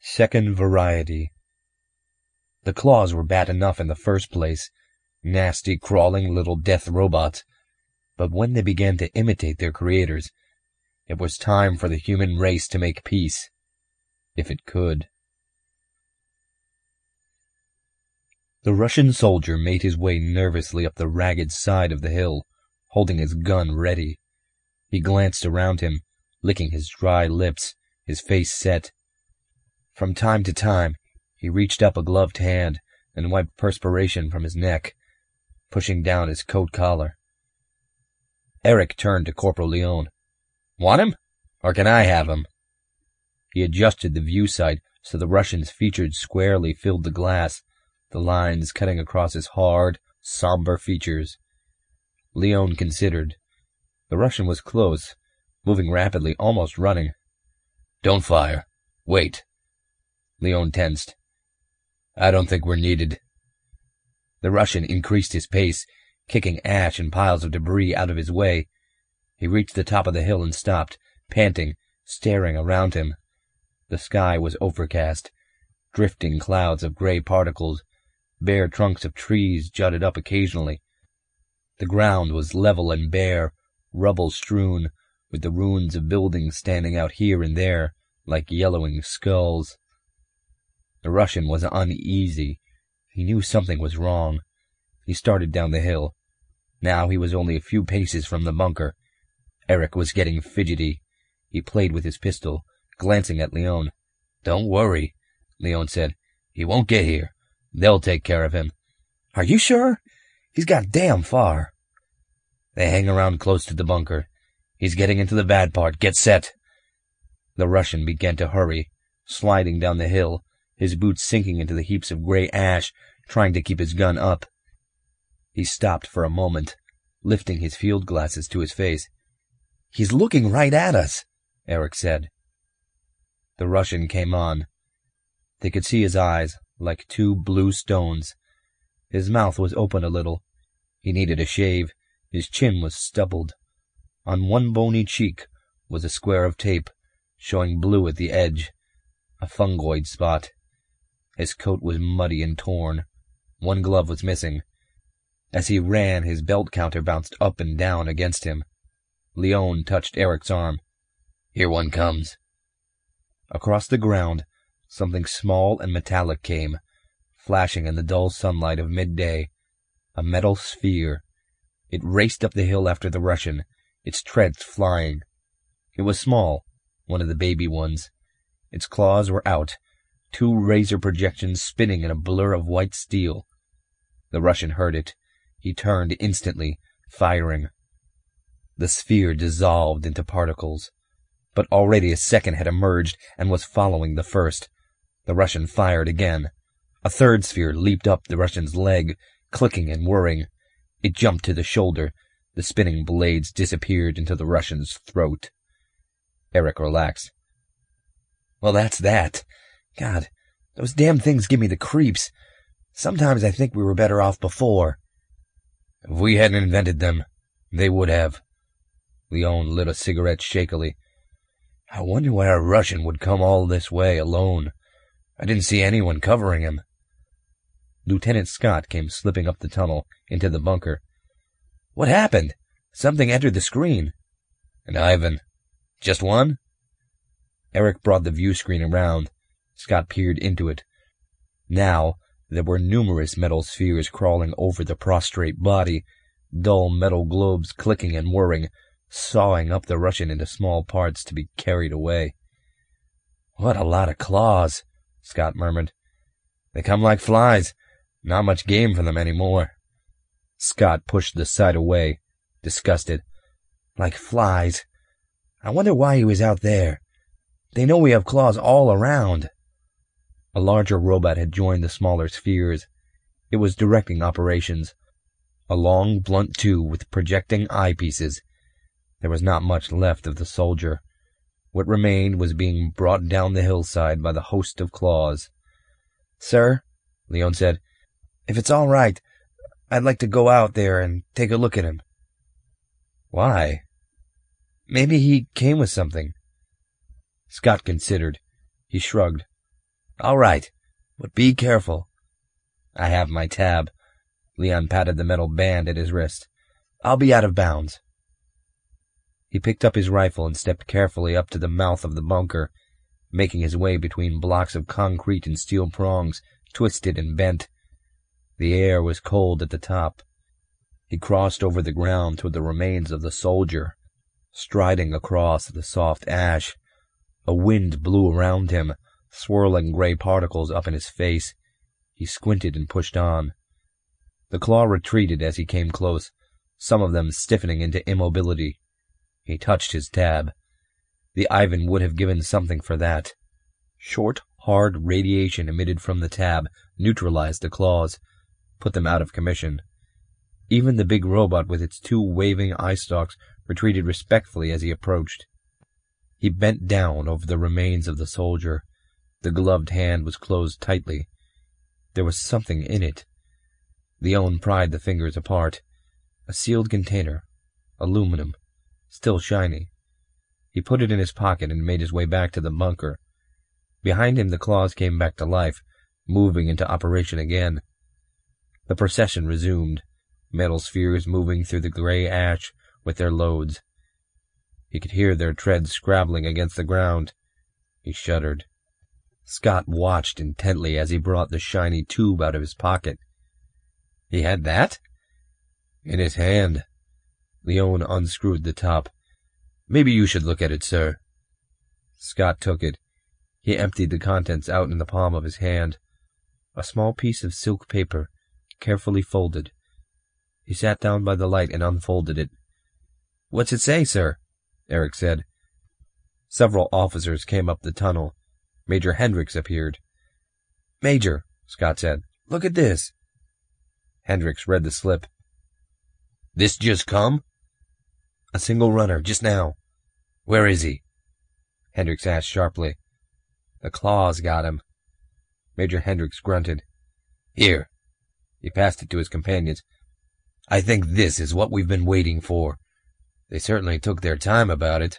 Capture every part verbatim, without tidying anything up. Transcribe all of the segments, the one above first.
Second variety. The claws were bad enough in the first place, nasty, crawling little death robots, but when they began to imitate their creators, it was time for the human race to make peace, if it could. The Russian soldier made his way nervously up the ragged side of the hill, holding his gun ready. He glanced around him, licking his dry lips, his face set. From time to time, he reached up a gloved hand and wiped perspiration from his neck, pushing down his coat collar. Eric turned to Corporal Leon. "Want him? Or can I have him?" He adjusted the view sight so the Russian's features squarely filled the glass, the lines cutting across his hard, somber features. Leon considered. The Russian was close, moving rapidly, almost running. "Don't fire. Wait." Leon tensed. "I don't think we're needed." The Russian increased his pace, kicking ash and piles of debris out of his way. He reached the top of the hill and stopped, panting, staring around him. The sky was overcast. Drifting clouds of gray particles, bare trunks of trees jutted up occasionally. The ground was level and bare, rubble-strewn, with the ruins of buildings standing out here and there like yellowing skulls. The Russian was uneasy. He knew something was wrong. He started down the hill. Now he was only a few paces from the bunker. Eric was getting fidgety. He played with his pistol, glancing at Leon. "Don't worry," Leon said. "He won't get here. They'll take care of him." "Are you sure? He's got damn far." "They hang around close to the bunker. He's getting into the bad part. Get set." The Russian began to hurry, sliding down the hill, his boots sinking into the heaps of gray ash, trying to keep his gun up. He stopped for a moment, lifting his field glasses to his face. "He's looking right at us," Eric said. The Russian came on. They could see his eyes, like two blue stones. His mouth was open a little. He needed a shave. His chin was stubbled. On one bony cheek was a square of tape, showing blue at the edge, a fungoid spot. His coat was muddy and torn. One glove was missing. As he ran, his belt counter bounced up and down against him. Leon touched Eric's arm. "Here one comes." Across the ground, something small and metallic came, flashing in the dull sunlight of midday. A metal sphere. It raced up the hill after the Russian, its treads flying. It was small, one of the baby ones. Its claws were out, two razor projections spinning in a blur of white steel. The Russian heard it. He turned instantly, firing. The sphere dissolved into particles, but already a second had emerged and was following the first. The Russian fired again. A third sphere leaped up the Russian's leg, clicking and whirring. It jumped to the shoulder. The spinning blades disappeared into the Russian's throat. Eric relaxed. "Well, that's that. God, those damn things give me the creeps. Sometimes I think we were better off before." "If we hadn't invented them, they would have." Leon lit a cigarette shakily. "I wonder why a Russian would come all this way alone. I didn't see anyone covering him." Lieutenant Scott came slipping up the tunnel into the bunker. "What happened? Something entered the screen." "And Ivan. Just one?" Eric brought the view screen around. Scott peered into it. Now there were numerous metal spheres crawling over the prostrate body, dull metal globes clicking and whirring, sawing up the Russian into small parts to be carried away. "What a lot of claws," Scott murmured. "They come like flies. Not much game for them anymore." Scott pushed the sight away, disgusted. "Like flies. I wonder why he was out there. They know we have claws all around." A larger robot had joined the smaller spheres. It was directing operations. A long, blunt tube with projecting eyepieces. There was not much left of the soldier. What remained was being brought down the hillside by the host of claws. "Sir," Leon said, "if it's all right, I'd like to go out there and take a look at him." "Why?" "Maybe he came with something." Scott considered. He shrugged. All right, but be careful. I have my tab. Leon patted the metal band at his wrist. I'll be out of bounds. He picked up his rifle and stepped carefully up to the mouth of the bunker, making his way between blocks of concrete and steel prongs, twisted and bent. The air was cold at the top. He crossed over the ground toward the remains of the soldier, striding across the soft ash. A wind blew around him, swirling gray particles up in his face. He squinted and pushed on. The claw retreated as he came close, some of them stiffening into immobility. He touched his tab. The Ivan would have given something for that. Short, hard radiation emitted from the tab neutralized the claws, put them out of commission. Even the big robot with its two waving eye stalks retreated respectfully as he approached. He bent down over the remains of the soldier. The gloved hand was closed tightly. There was something in it. Leon pried the fingers apart. A sealed container. Aluminum. Still shiny. He put it in his pocket and made his way back to the bunker. Behind him the claws came back to life, moving into operation again. The procession resumed, metal spheres moving through the gray ash with their loads. He could hear their treads scrabbling against the ground. He shuddered. Scott watched intently as he brought the shiny tube out of his pocket. He had that? In his hand. Leon unscrewed the top. Maybe you should look at it, sir. Scott took it. He emptied the contents out in the palm of his hand. A small piece of silk paper, carefully folded. He sat down by the light and unfolded it. What's it say, sir? Eric said. Several officers came up the tunnel. Major Hendricks appeared. Major, Scott said, look at this. Hendricks read the slip. This just come? A single runner, just now. Where is he? Hendricks asked sharply. The claws got him. Major Hendricks grunted. Here. He passed it to his companions. I think this is what we've been waiting for. They certainly took their time about it.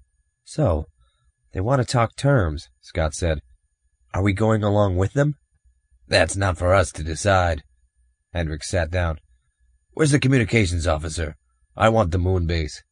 So, they want to talk terms, Scott said. Are we going along with them? That's not for us to decide. Hendricks sat down. Where's the communications officer? I want the moon base.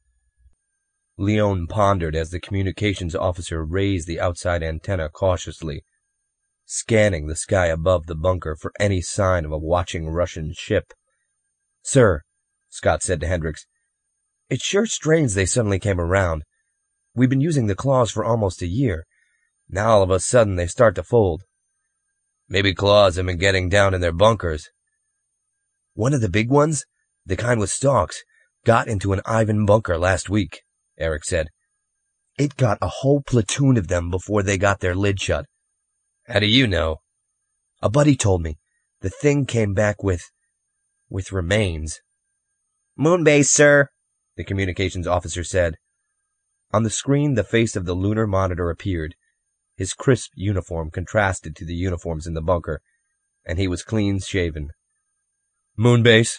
Leon pondered as the communications officer raised the outside antenna cautiously, scanning the sky above the bunker for any sign of a watching Russian ship. Sir, Scott said to Hendricks, it's sure strange they suddenly came around. We've been using the claws for almost a year. Now all of a sudden they start to fold. Maybe claws have been getting down in their bunkers. One of the big ones, the kind with stalks, got into an Ivan bunker last week, Eric said. It got a whole platoon of them before they got their lid shut. How do you know? A buddy told me. The thing came back with... with remains. Moonbase, sir, the communications officer said. On the screen, the face of the lunar monitor appeared. His crisp uniform contrasted to the uniforms in the bunker, and he was clean-shaven. Moonbase.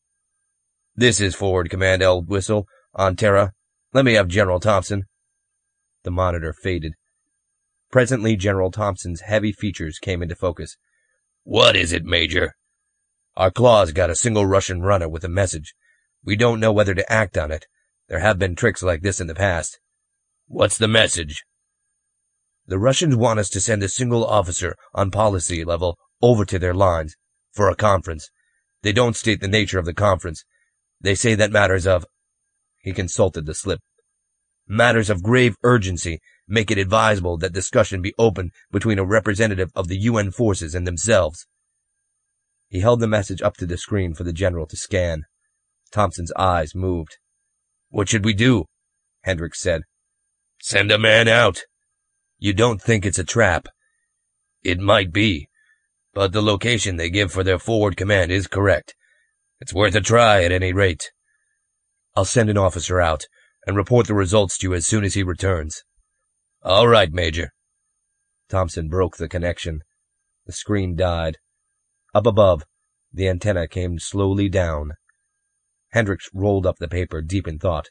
This is Forward Command L. Whistle, on Terra. Let me have General Thompson. The monitor faded. Presently, General Thompson's heavy features came into focus. What is it, Major? Our claws got a single Russian runner with a message. We don't know whether to act on it. There have been tricks like this in the past. What's the message? The Russians want us to send a single officer on policy level over to their lines for a conference. They don't state the nature of the conference. They say that matters of... He consulted the slip. Matters of grave urgency make it advisable that discussion be open between a representative of the U N forces and themselves. He held the message up to the screen for the general to scan. Thompson's eyes moved. What should we do? Hendricks said. Send a man out. You don't think it's a trap? It might be, but the location they give for their forward command is correct. It's worth a try at any rate. I'll send an officer out and report the results to you as soon as he returns. All right, Major. Thompson broke the connection. The screen died. Up above, the antenna came slowly down. Hendricks rolled up the paper, deep in thought.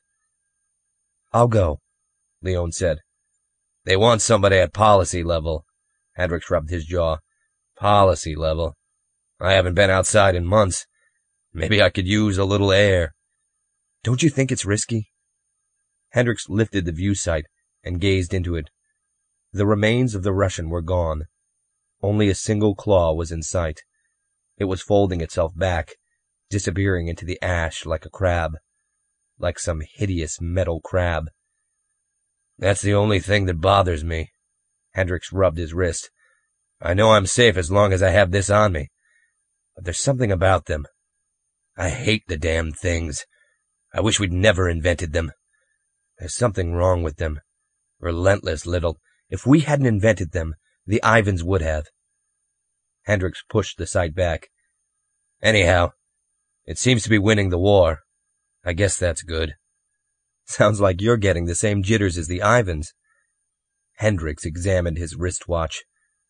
I'll go, Leon said. They want somebody at policy level, Hendricks rubbed his jaw. Policy level. I haven't been outside in months. Maybe I could use a little air. Don't you think it's risky? Hendricks lifted the view sight and gazed into it. The remains of the Russian were gone. Only a single claw was in sight. It was folding itself back, disappearing into the ash like a crab. Like some hideous metal crab. That's the only thing that bothers me. Hendricks rubbed his wrist. I know I'm safe as long as I have this on me. But there's something about them. I hate the damn things. I wish we'd never invented them. There's something wrong with them. Relentless little. If we hadn't invented them, the Ivans would have. Hendricks pushed the sight back. Anyhow, it seems to be winning the war. I guess that's good. Sounds like you're getting the same jitters as the Ivans. Hendricks examined his wristwatch.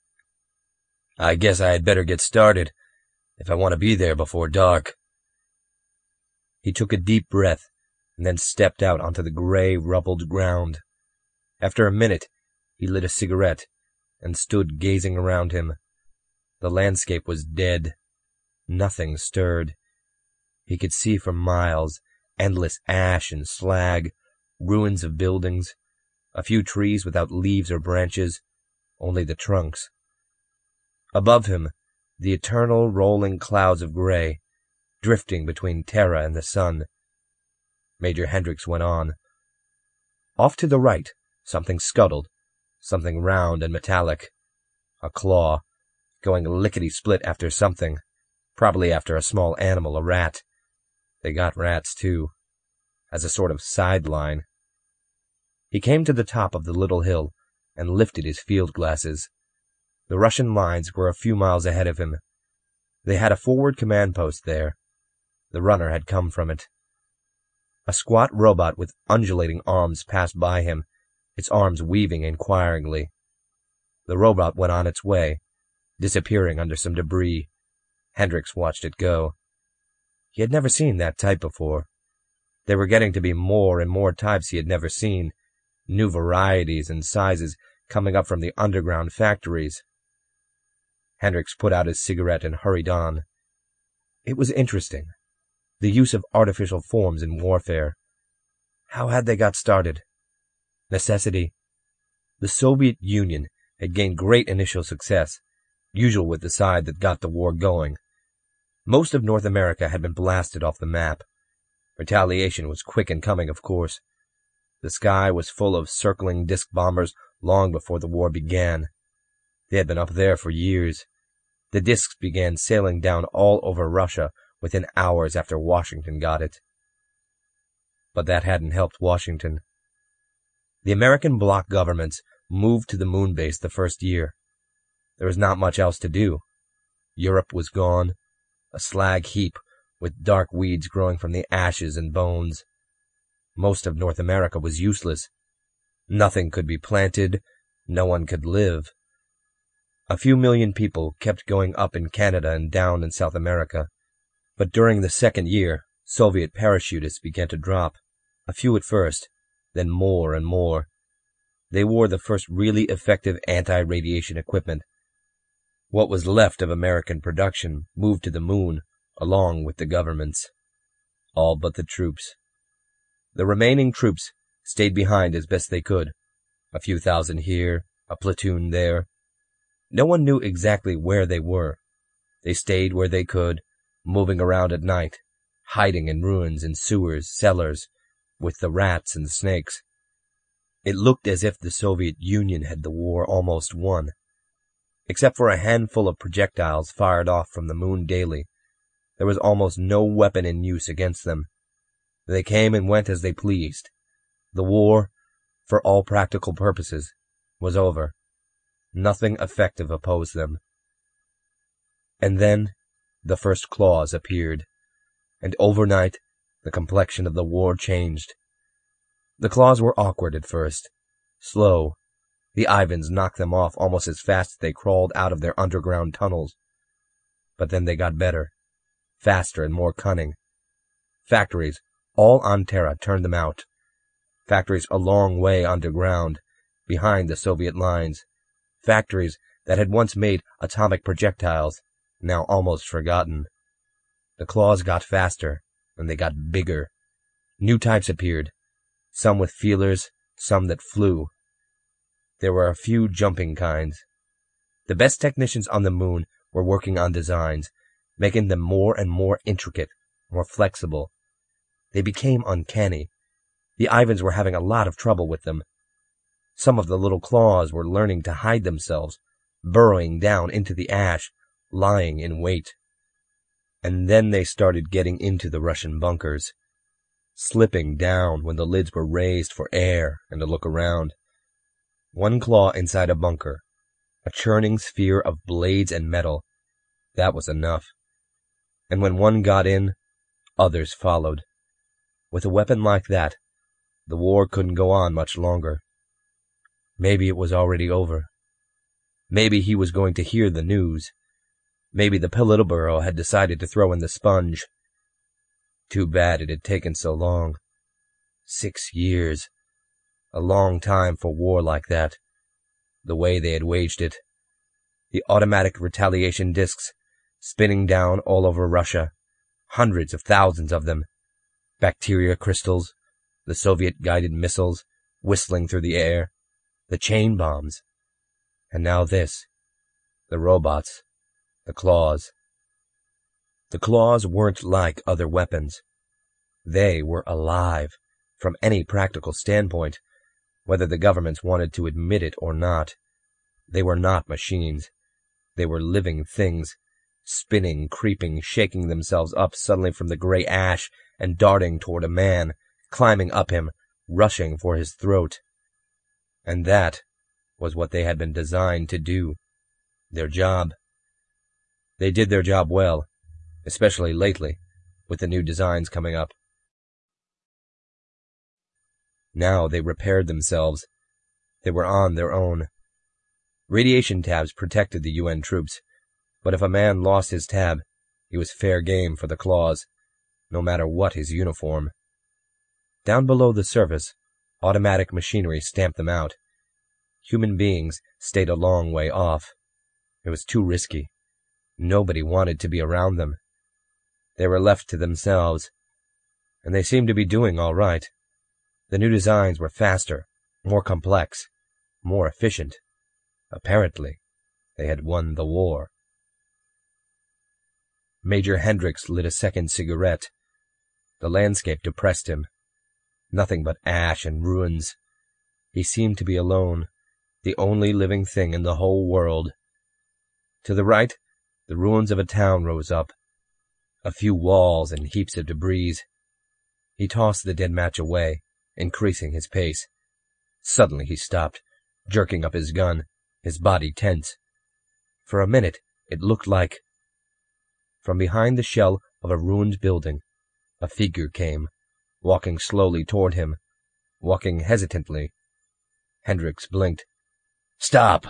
I guess I had better get started, if I want to be there before dark. He took a deep breath, and then stepped out onto the gray, rubbled ground. After a minute, he lit a cigarette, and stood gazing around him. The landscape was dead. Nothing stirred. He could see for miles, endless ash and slag, ruins of buildings, a few trees without leaves or branches, only the trunks. Above him, the eternal rolling clouds of gray, drifting between Terra and the sun. Major Hendricks went on. Off to the right, something scuttled, something round and metallic. A claw, going lickety-split after something, probably after a small animal, a rat. They got rats, too, as a sort of sideline. He came to the top of the little hill and lifted his field glasses. The Russian lines were a few miles ahead of him. They had a forward command post there. The runner had come from it. A squat robot with undulating arms passed by him, its arms weaving inquiringly. The robot went on its way, disappearing under some debris. Hendricks watched it go. He had never seen that type before. There were getting to be more and more types he had never seen, new varieties and sizes coming up from the underground factories. Hendricks put out his cigarette and hurried on. It was interesting, the use of artificial forms in warfare. How had they got started? Necessity. The Soviet Union had gained great initial success, usual with the side that got the war going. Most of North America had been blasted off the map. Retaliation was quick in coming, of course. The sky was full of circling disc bombers long before the war began. They had been up there for years. The discs began sailing down all over Russia within hours after Washington got it. But that hadn't helped Washington. The American bloc governments moved to the moon base the first year. There was not much else to do. Europe was gone, a slag heap with dark weeds growing from the ashes and bones. Most of North America was useless. Nothing could be planted, no one could live. A few million people kept going up in Canada and down in South America. But during the second year, Soviet parachutists began to drop, a few at first, then more and more. They wore the first really effective anti-radiation equipment. What was left of American production moved to the moon, along with the governments. All but the troops. The remaining troops stayed behind as best they could. A few thousand here, a platoon there. No one knew exactly where they were. They stayed where they could, moving around at night, hiding in ruins and sewers, cellars, with the rats and the snakes. It looked as if the Soviet Union had the war almost won. Except for a handful of projectiles fired off from the moon daily, there was almost no weapon in use against them. They came and went as they pleased. The war, for all practical purposes, was over. Nothing effective opposed them. And then the first claws appeared, and overnight the complexion of the war changed. The claws were awkward at first, slow. The Ivans knocked them off almost as fast as they crawled out of their underground tunnels. But then they got better, faster and more cunning. Factories, all on Terra, turned them out. Factories a long way underground, behind the Soviet lines. Factories that had once made atomic projectiles, now almost forgotten. The claws got faster, and they got bigger. New types appeared, some with feelers, some that flew. There were a few jumping kinds. The best technicians on the moon were working on designs, making them more and more intricate, more flexible. They became uncanny. The Ivans were having a lot of trouble with them. Some of the little claws were learning to hide themselves, burrowing down into the ash, lying in wait. And then they started getting into the Russian bunkers, slipping down when the lids were raised for air and to look around. One claw inside a bunker, a churning sphere of blades and metal. That was enough. And when one got in, others followed. With a weapon like that, the war couldn't go on much longer. Maybe it was already over. Maybe he was going to hear the news. Maybe the Politburo had decided to throw in the sponge. Too bad it had taken so long. Six years. A long time for war like that. The way they had waged it. The automatic retaliation discs spinning down all over Russia. Hundreds of thousands of them. Bacteria crystals. The Soviet-guided missiles whistling through the air. The chain bombs. And now this. The robots. The claws. The claws weren't like other weapons. They were alive, from any practical standpoint, whether the governments wanted to admit it or not. They were not machines. They were living things, spinning, creeping, shaking themselves up suddenly from the gray ash and darting toward a man, climbing up him, rushing for his throat. And that was what they had been designed to do. Their job. They did their job well, especially lately, with the new designs coming up. Now they repaired themselves. They were on their own. Radiation tabs protected the U N troops, but if a man lost his tab, he was fair game for the claws, no matter what his uniform. Down below the surface, automatic machinery stamped them out. Human beings stayed a long way off. It was too risky. Nobody wanted to be around them. They were left to themselves, and they seemed to be doing all right. The new designs were faster, more complex, more efficient. Apparently, they had won the war. Major Hendricks lit a second cigarette. The landscape depressed him. Nothing but ash and ruins. He seemed to be alone, the only living thing in the whole world. To the right, the ruins of a town rose up, a few walls and heaps of debris. He tossed the dead match away, increasing his pace. Suddenly he stopped, jerking up his gun, his body tense. For a minute, it looked like... From behind the shell of a ruined building, a figure came, walking slowly toward him, walking hesitantly. Hendricks blinked. "Stop!"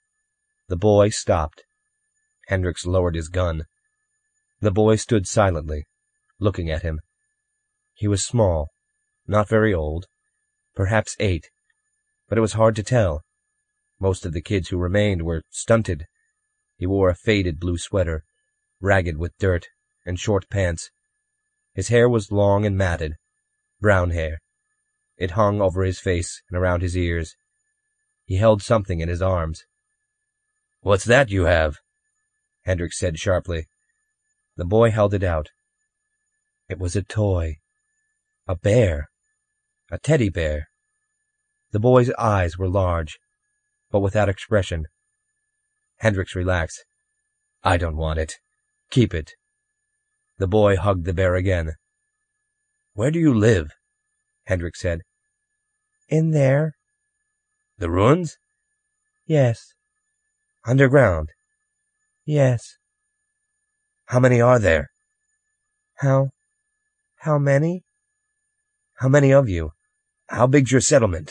The boy stopped. Hendricks lowered his gun. The boy stood silently, looking at him. He was small, not very old, perhaps eight, but it was hard to tell. Most of the kids who remained were stunted. He wore a faded blue sweater, ragged with dirt, and short pants. His hair was long and matted, brown hair. It hung over his face and around his ears. He held something in his arms. "What's that you have?" Hendricks said sharply. The boy held it out. It was a toy. A bear. A teddy bear. The boy's eyes were large, but without expression. Hendricks relaxed. "I don't want it. Keep it." The boy hugged the bear again. "Where do you live?" Hendricks said. "In there." "The ruins?" "Yes." "Underground?" "Yes." "How many are there?" How... how many? "How many of you? How big's your settlement?"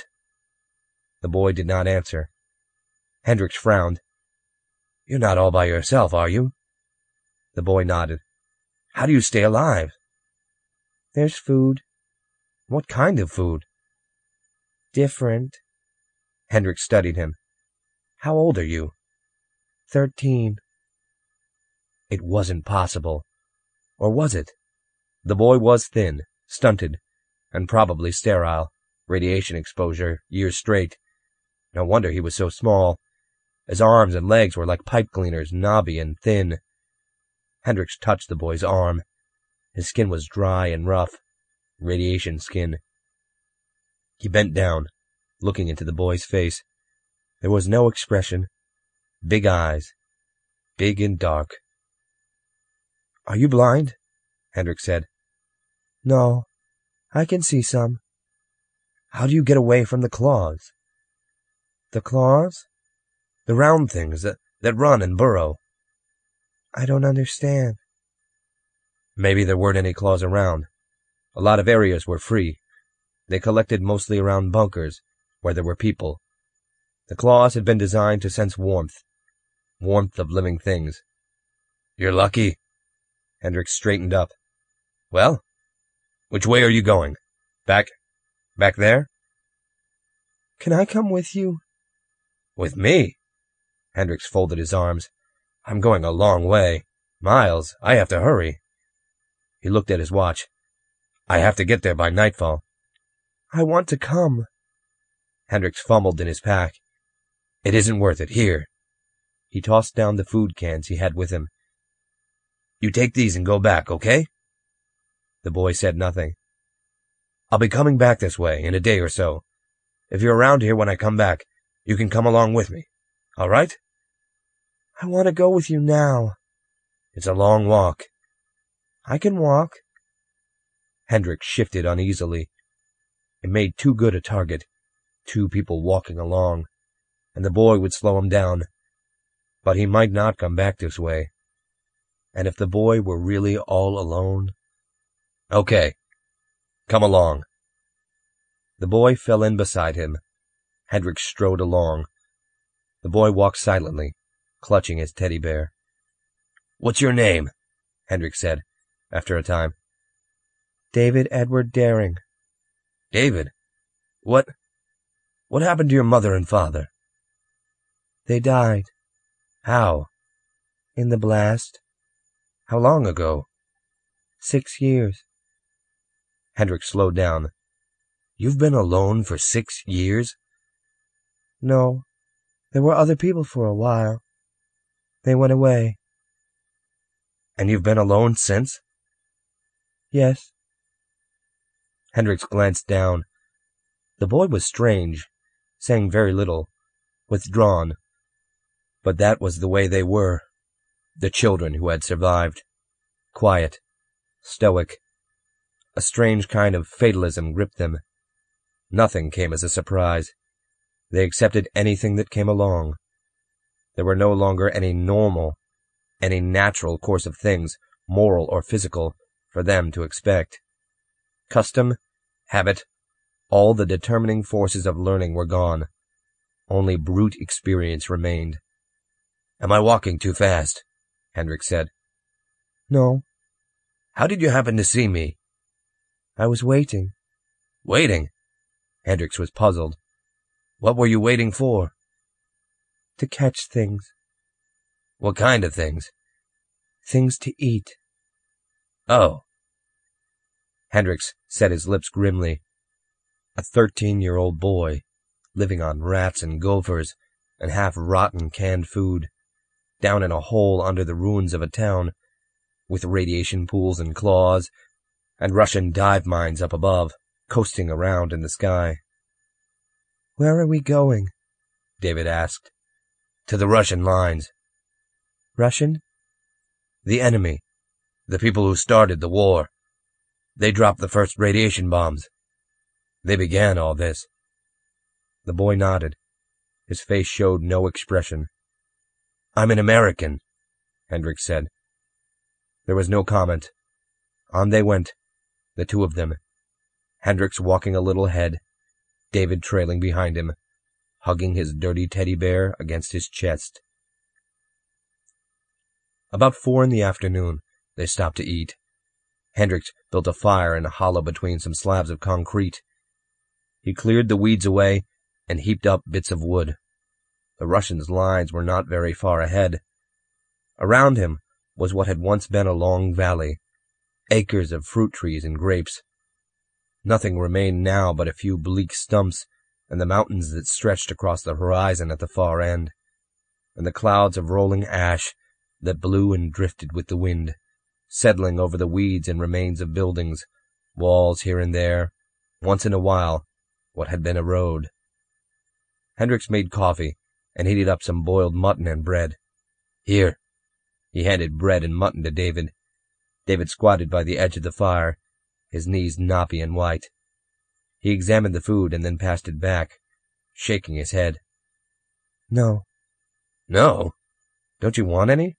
The boy did not answer. Hendricks frowned. "You're not all by yourself, are you?" The boy nodded. "How do you stay alive?" "There's food." "What kind of food?" "Different." Hendricks studied him. "How old are you?" Thirteen. It wasn't possible. Or was it? The boy was thin, stunted, and probably sterile. Radiation exposure, years straight. No wonder he was so small. His arms and legs were like pipe cleaners, knobby and thin. Hendricks touched the boy's arm. His skin was dry and rough. Radiation skin. He bent down, looking into the boy's face. There was no expression. Big eyes. Big and dark. "Are you blind?" Hendricks said. "No, I can see some." "How do you get away from the claws?" "The claws?" "The round things that, that run and burrow." "I don't understand." Maybe there weren't any claws around. A lot of areas were free. They collected mostly around bunkers, where there were people. The claws had been designed to sense warmth. Warmth of living things. "You're lucky." Hendricks straightened up. "Well, which way are you going? Back, back there?" "Can I come with you?" "With me?" Hendricks folded his arms. "I'm going a long way. Miles. I have to hurry." He looked at his watch. "I have to get there by nightfall." "I want to come." Hendricks fumbled in his pack. "It isn't worth it. Here." He tossed down the food cans he had with him. "You take these and go back, okay?" The boy said nothing. "I'll be coming back this way in a day or so. If you're around here when I come back, you can come along with me. All right?" "I want to go with you now." "It's a long walk." "I can walk." Hendricks shifted uneasily. It made too good a target. Two people walking along. And the boy would slow him down. But he might not come back this way. And if the boy were really all alone... "Okay. Come along." The boy fell in beside him. Hendricks strode along. The boy walked silently, clutching his teddy bear. "What's your name?" Hendricks said, after a time. "David Edward Daring." "David? What... what happened to your mother and father?" "They died." "How?" "In the blast." "How long ago?" "Six years." Hendricks slowed down. "You've been alone for six years?" "No. There were other people for a while. They went away." "And you've been alone since?" "Yes." Hendricks glanced down. The boy was strange, saying very little, withdrawn. But that was the way they were, the children who had survived. Quiet, stoic. A strange kind of fatalism gripped them. Nothing came as a surprise. They accepted anything that came along. There were no longer any normal, any natural course of things, moral or physical, for them to expect. Custom, habit, all the determining forces of learning were gone. Only brute experience remained. "Am I walking too fast?" Hendricks said. "No." "How did you happen to see me?" "I was waiting." "Waiting?" Hendricks was puzzled. "What were you waiting for?" "To catch things." "What kind of things?" "Things to eat." "Oh." Hendricks set his lips grimly. A thirteen-year-old boy, living on rats and gophers and half-rotten canned food, down in a hole under the ruins of a town, with radiation pools and claws, and Russian dive mines up above, coasting around in the sky. "Where are we going?" David asked. "To the Russian lines." "Russian?" "The enemy. The people who started the war. They dropped the first radiation bombs. They began all this." The boy nodded. His face showed no expression. "I'm an American," Hendricks said. There was no comment. On they went, the two of them. Hendricks walking a little ahead, David trailing behind him, hugging his dirty teddy bear against his chest. About four in the afternoon, they stopped to eat. Hendricks built a fire in a hollow between some slabs of concrete. He cleared the weeds away and heaped up bits of wood. The Russians' lines were not very far ahead. Around him was what had once been a long valley, acres of fruit trees and grapes. Nothing remained now but a few bleak stumps and the mountains that stretched across the horizon at the far end, and the clouds of rolling ash that blew and drifted with the wind, settling over the weeds and remains of buildings, walls here and there, once in a while what had been a road. Hendricks made coffee and heated up some boiled mutton and bread. "Here." He handed bread and mutton to David. David squatted by the edge of the fire, his knees knobby and white. He examined the food and then passed it back, shaking his head. "No." "No? Don't you want any?"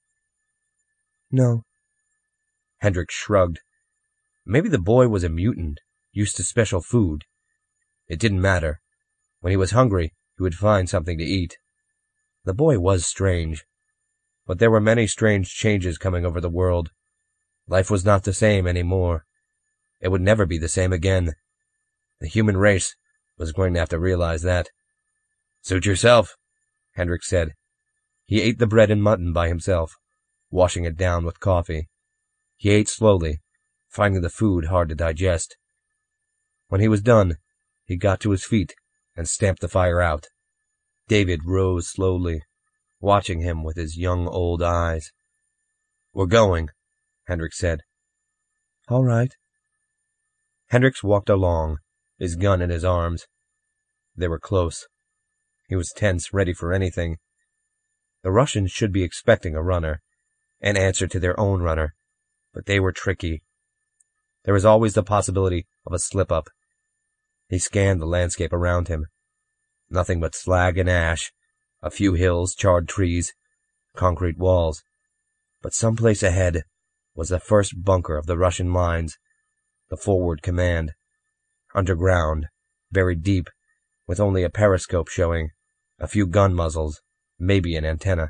"No." Hendricks shrugged. Maybe the boy was a mutant, used to special food. It didn't matter. When he was hungry, he would find something to eat. The boy was strange. But there were many strange changes coming over the world. Life was not the same anymore. It would never be the same again. The human race was going to have to realize that. "Suit yourself," Hendricks said. He ate the bread and mutton by himself, washing it down with coffee. He ate slowly, finding the food hard to digest. When he was done, he got to his feet and stamped the fire out. David rose slowly, watching him with his young old eyes. "We're going," Hendricks said. "All right." Hendricks walked along, his gun in his arms. They were close. He was tense, ready for anything. The Russians should be expecting a runner, an answer to their own runner, but they were tricky. There was always the possibility of a slip-up. He scanned the landscape around him. Nothing but slag and ash, a few hills, charred trees, concrete walls. But someplace ahead was the first bunker of the Russian lines, the forward command. Underground, buried deep, with only a periscope showing, a few gun muzzles, maybe an antenna.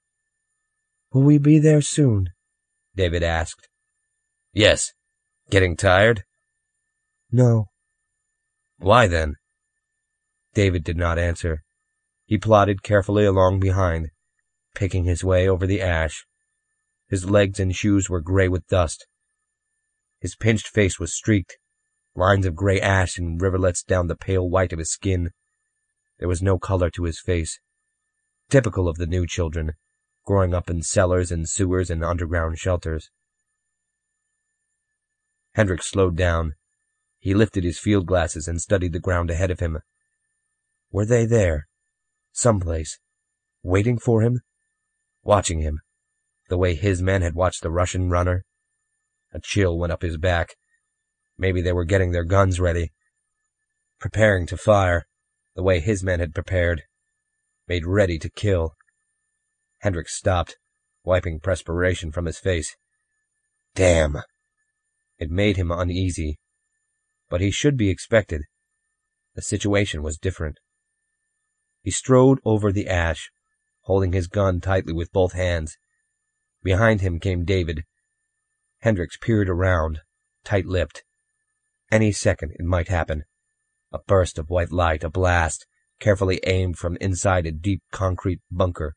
"Will we be there soon?" David asked. "Yes. Getting tired?" "No." "Why then?" David did not answer. He plodded carefully along behind, picking his way over the ash. His legs and shoes were gray with dust. His pinched face was streaked, lines of gray ash and rivulets down the pale white of his skin. There was no color to his face. Typical of the new children, growing up in cellars and sewers and underground shelters. Hendricks slowed down. He lifted his field glasses and studied the ground ahead of him. Were they there? Someplace. Waiting for him? Watching him? The way his men had watched the Russian runner? A chill went up his back. Maybe they were getting their guns ready. Preparing to fire, the way his men had prepared. Made ready to kill. Hendricks stopped, wiping perspiration from his face. Damn! It made him uneasy. But he should be expected. The situation was different. He strode over the ash, holding his gun tightly with both hands. Behind him came David. Hendricks peered around, tight-lipped. Any second it might happen. A burst of white light, a blast, carefully aimed from inside a deep concrete bunker.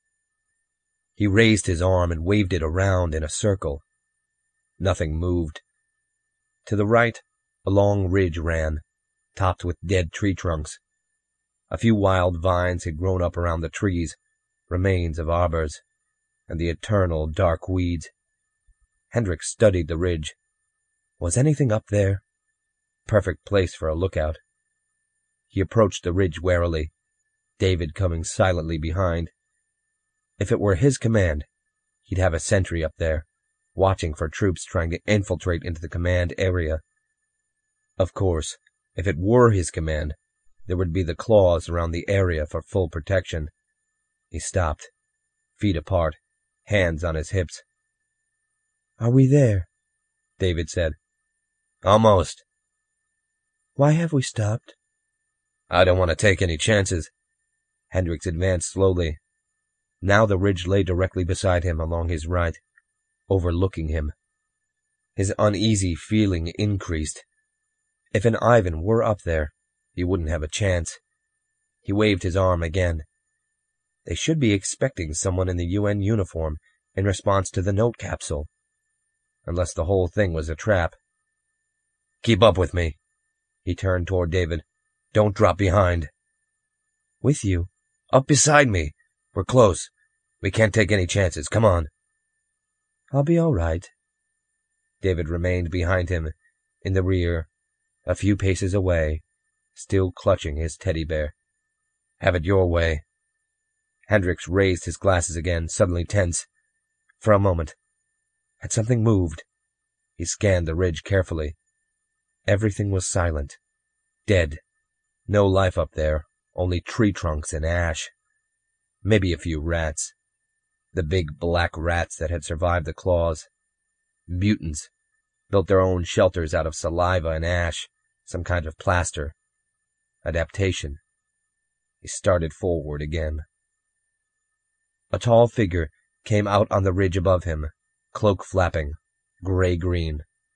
He raised his arm and waved it around in a circle. Nothing moved. To the right, a long ridge ran, topped with dead tree trunks. A few wild vines had grown up around the trees, remains of arbors, and the eternal dark weeds. Hendricks studied the ridge. Was anything up there? Perfect place for a lookout. He approached the ridge warily, David coming silently behind. If it were his command, he'd have a sentry up there, watching for troops trying to infiltrate into the command area. Of course, if it were his command, there would be the claws around the area for full protection. He stopped, feet apart, hands on his hips. "Are we there?" David said. "Almost." "Why have we stopped?" "I don't want to take any chances." Hendricks advanced slowly. Now the ridge lay directly beside him along his right, overlooking him. His uneasy feeling increased. If an Ivan were up there, he wouldn't have a chance. He waved his arm again. They should be expecting someone in the U N uniform in response to the note capsule. Unless the whole thing was a trap. Keep up with me. He turned toward David. Don't drop behind. With you? Up beside me. We're close. We can't take any chances. Come on. I'll be all right. David remained behind him, in the rear, a few paces away, still clutching his teddy bear. Have it your way. Hendricks raised his glasses again, suddenly tense. For a moment. Had something moved? He scanned the ridge carefully. Everything was silent. Dead. No life up there, only tree trunks and ash. Maybe a few rats. The big black rats that had survived the claws. Mutants. Built their own shelters out of saliva and ash, some kind of plaster. Adaptation. He started forward again. A tall figure came out on the ridge above him, cloak flapping, gray-green.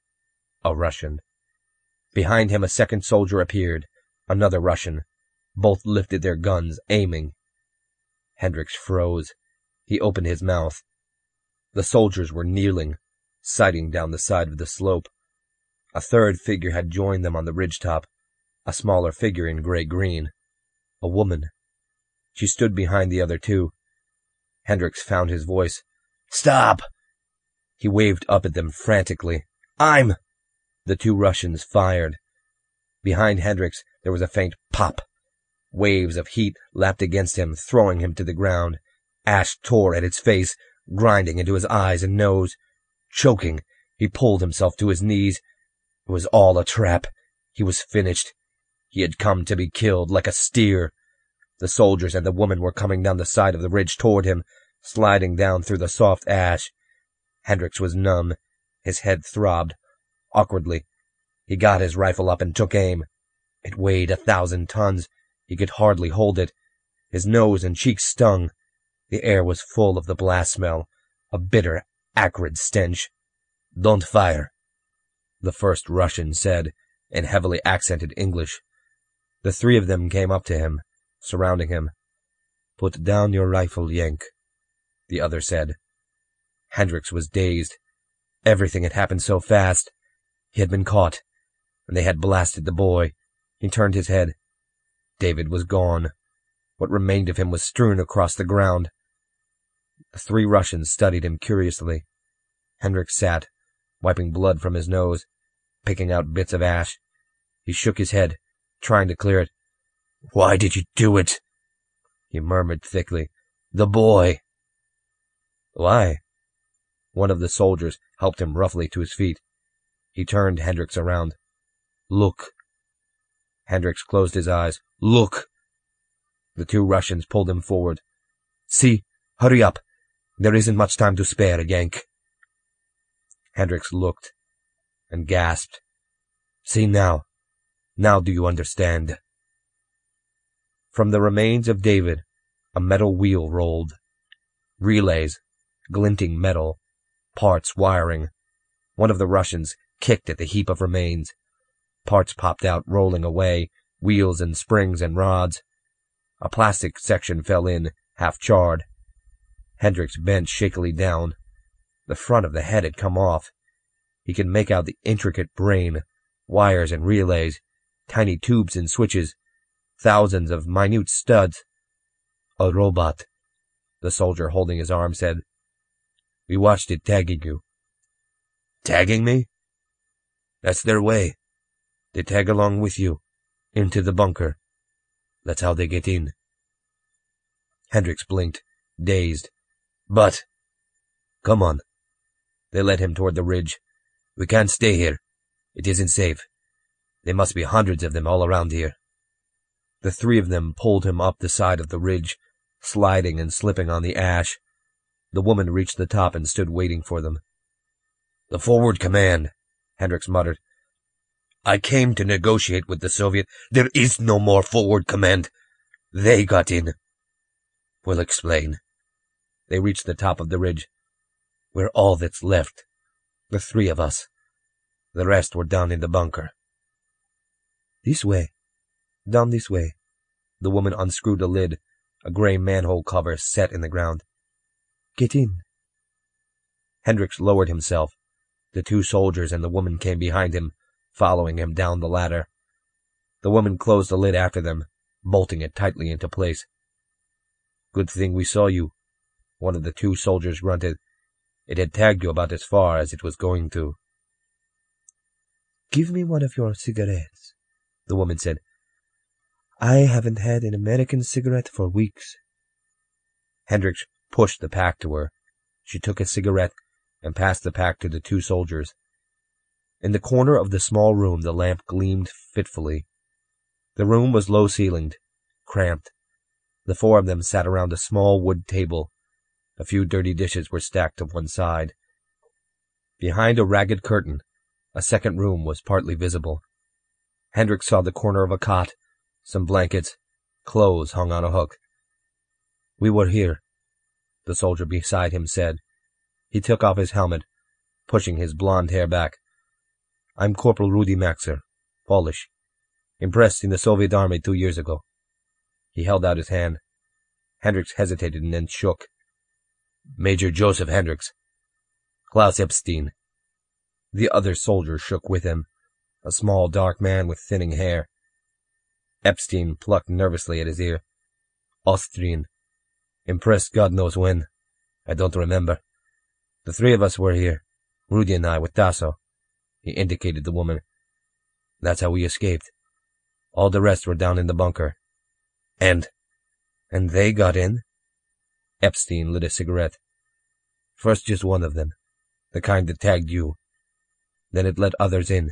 A Russian. Behind him a second soldier appeared, another Russian. Both lifted their guns, aiming. Hendricks froze. He opened his mouth. The soldiers were kneeling, sighting down the side of the slope. A third figure had joined them on the ridgetop, a smaller figure in gray-green. A woman. She stood behind the other two. Hendricks found his voice. Stop! He waved up at them frantically. I'm... The two Russians fired. Behind Hendricks there was a faint pop. Waves of heat lapped against him, throwing him to the ground. Ash tore at his face, grinding into his eyes and nose. Choking, he pulled himself to his knees. It was all a trap. He was finished. He had come to be killed like a steer. The soldiers and the woman were coming down the side of the ridge toward him, sliding down through the soft ash. Hendricks was numb. His head throbbed. Awkwardly, he got his rifle up and took aim. It weighed a thousand tons. He could hardly hold it. His nose and cheeks stung. The air was full of the blast smell, a bitter, acrid stench. Don't fire, the first Russian said, in heavily accented English. The three of them came up to him, surrounding him. Put down your rifle, Yank, the other said. Hendricks was dazed. Everything had happened so fast. He had been caught, and they had blasted the boy. He turned his head. David was gone. What remained of him was strewn across the ground. The three Russians studied him curiously. Hendricks sat, wiping blood from his nose, picking out bits of ash. He shook his head, trying to clear it. Why did you do it? He murmured thickly. The boy. Why? One of the soldiers helped him roughly to his feet. He turned Hendricks around. Look. Hendricks closed his eyes. Look. The two Russians pulled him forward. See, hurry up. There isn't much time to spare, Yank. Hendricks looked and gasped. See now. Now do you understand? From the remains of David, a metal wheel rolled. Relays, glinting metal, parts wiring. One of the Russians kicked at the heap of remains. Parts popped out, rolling away, wheels and springs and rods. A plastic section fell in, half charred. Hendricks bent shakily down. The front of the head had come off. He could make out the intricate brain, wires and relays, tiny tubes and switches, thousands of minute studs. A robot, the soldier holding his arm said. We watched it tagging you. Tagging me? That's their way. They tag along with you, into the bunker. That's how they get in. Hendricks blinked, dazed. But, come on. They led him toward the ridge. We can't stay here. It isn't safe. There must be hundreds of them all around here. The three of them pulled him up the side of the ridge, sliding and slipping on the ash. The woman reached the top and stood waiting for them. The forward command, Hendricks muttered. I came to negotiate with the Soviet. There is no more forward command. They got in. We'll explain. They reached the top of the ridge. We're all that's left. The three of us. The rest were down in the bunker. This way. Down this way. The woman unscrewed a lid. a gray manhole cover set in the ground. Get in. Hendricks lowered himself. The two soldiers and the woman came behind him, following him down the ladder. The woman closed the lid after them, bolting it tightly into place. Good thing we saw you, one of the two soldiers grunted. It had tagged you about as far as it was going to. Give me one of your cigarettes, the woman said. I haven't had an American cigarette for weeks. Hendricks pushed the pack to her. She took a cigarette and passed the pack to the two soldiers. In the corner of the small room the lamp gleamed fitfully. The room was low-ceilinged, cramped. The four of them sat around a small wood table. A few dirty dishes were stacked to one side. Behind a ragged curtain, a second room was partly visible. Hendricks saw the corner of a cot, some blankets, clothes hung on a hook. We were here, the soldier beside him said. He took off his helmet, pushing his blond hair back. I'm Corporal Rudy Maxer, Polish. Impressed in the Soviet army two years ago. He held out his hand. Hendricks hesitated and then shook. Major Joseph Hendricks. Klaus Epstein. The other soldier shook with him, a small dark man with thinning hair. Epstein plucked nervously at his ear. Austrian. Impressed God knows when. I don't remember. The three of us were here, Rudy and I with Tasso. He indicated the woman. That's how we escaped. All the rest were down in the bunker. And, and they got in? Epstein lit a cigarette. First just one of them, the kind that tagged you. Then it let others in.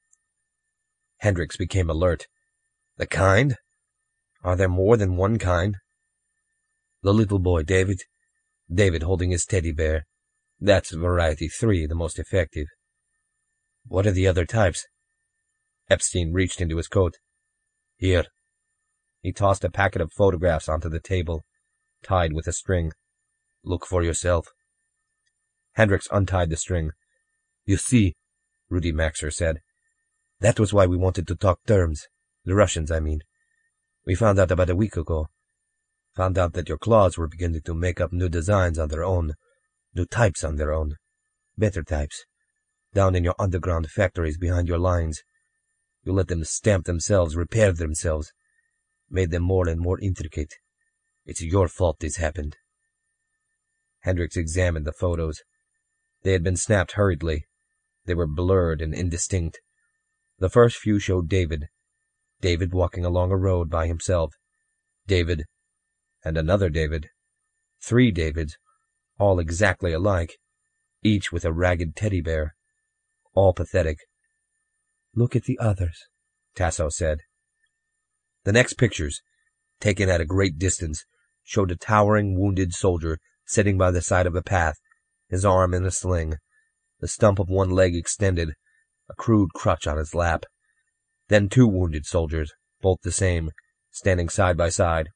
Hendricks became alert. The kind? Are there more than one kind? The little boy, David. David holding his teddy bear. That's variety three, the most effective. What are the other types? Epstein reached into his coat. Here. He tossed a packet of photographs onto the table, tied with a string. Look for yourself. Hendricks untied the string. You see, Rudy Maxer said. That was why we wanted to talk terms. The Russians, I mean. We found out about a week ago. Found out that your claws were beginning to make up new designs on their own. New types on their own. Better types. Down in your underground factories behind your lines. You let them stamp themselves, repair themselves. Made them more and more intricate. It's your fault this happened. Hendricks examined the photos. They had been snapped hurriedly. They were blurred and indistinct. The first few showed David. David walking along a road by himself. David. And another David. Three Davids, all exactly alike, each with a ragged teddy bear. All pathetic. Look at the others, Tasso said. The next pictures, taken at a great distance, showed a towering wounded soldier sitting by the side of a path, his arm in a sling, the stump of one leg extended, a crude crutch on his lap. Then two wounded soldiers, both the same, standing side by side.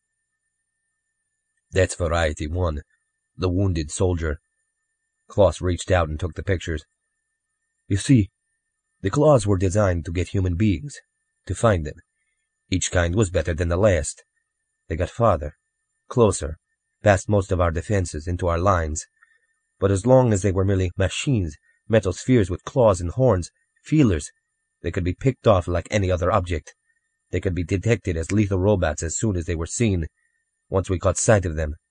That's variety one, the wounded soldier. Klaus reached out and took the pictures. You see, the claws were designed to get human beings, to find them. Each kind was better than the last. They got farther, closer, past most of our defenses, into our lines. But as long as they were merely machines, metal spheres with claws and horns, feelers, they could be picked off like any other object. They could be detected as lethal robots as soon as they were seen, once we caught sight of them.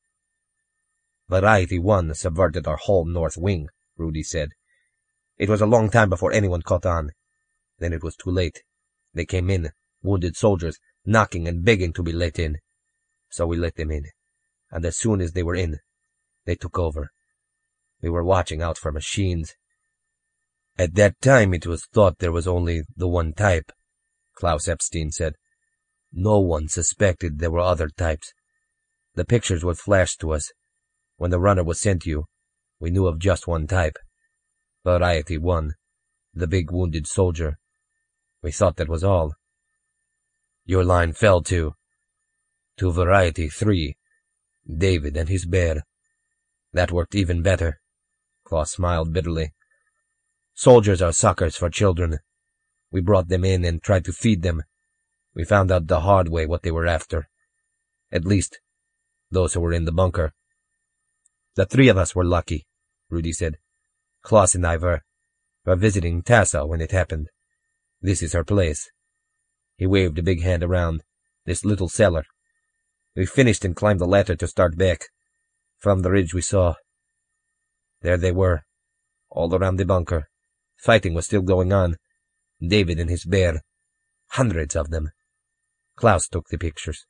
Variety one subverted our whole north wing, Rudy said. It was a long time before anyone caught on. Then it was too late. They came in, wounded soldiers, knocking and begging to be let in. So we let them in. And as soon as they were in, they took over. We were watching out for machines. At that time it was thought there was only the one type, Klaus Epstein said. No one suspected there were other types. The pictures were flashed to us. When the runner was sent to you, we knew of just one type. Variety one, the big wounded soldier. We thought that was all. Your line fell to, to Variety three, David and his bear. That worked even better. Klaus smiled bitterly. Soldiers are suckers for children. We brought them in and tried to feed them. We found out the hard way what they were after. At least, those who were in the bunker. The three of us were lucky, Rudy said. Klaus and I were, were visiting Tassa when it happened. This is her place. He waved a big hand around. This little cellar. We finished and climbed the ladder to start back. From the ridge we saw. There they were, all around the bunker. Fighting was still going on. David and his bear. Hundreds of them. Klaus took the pictures.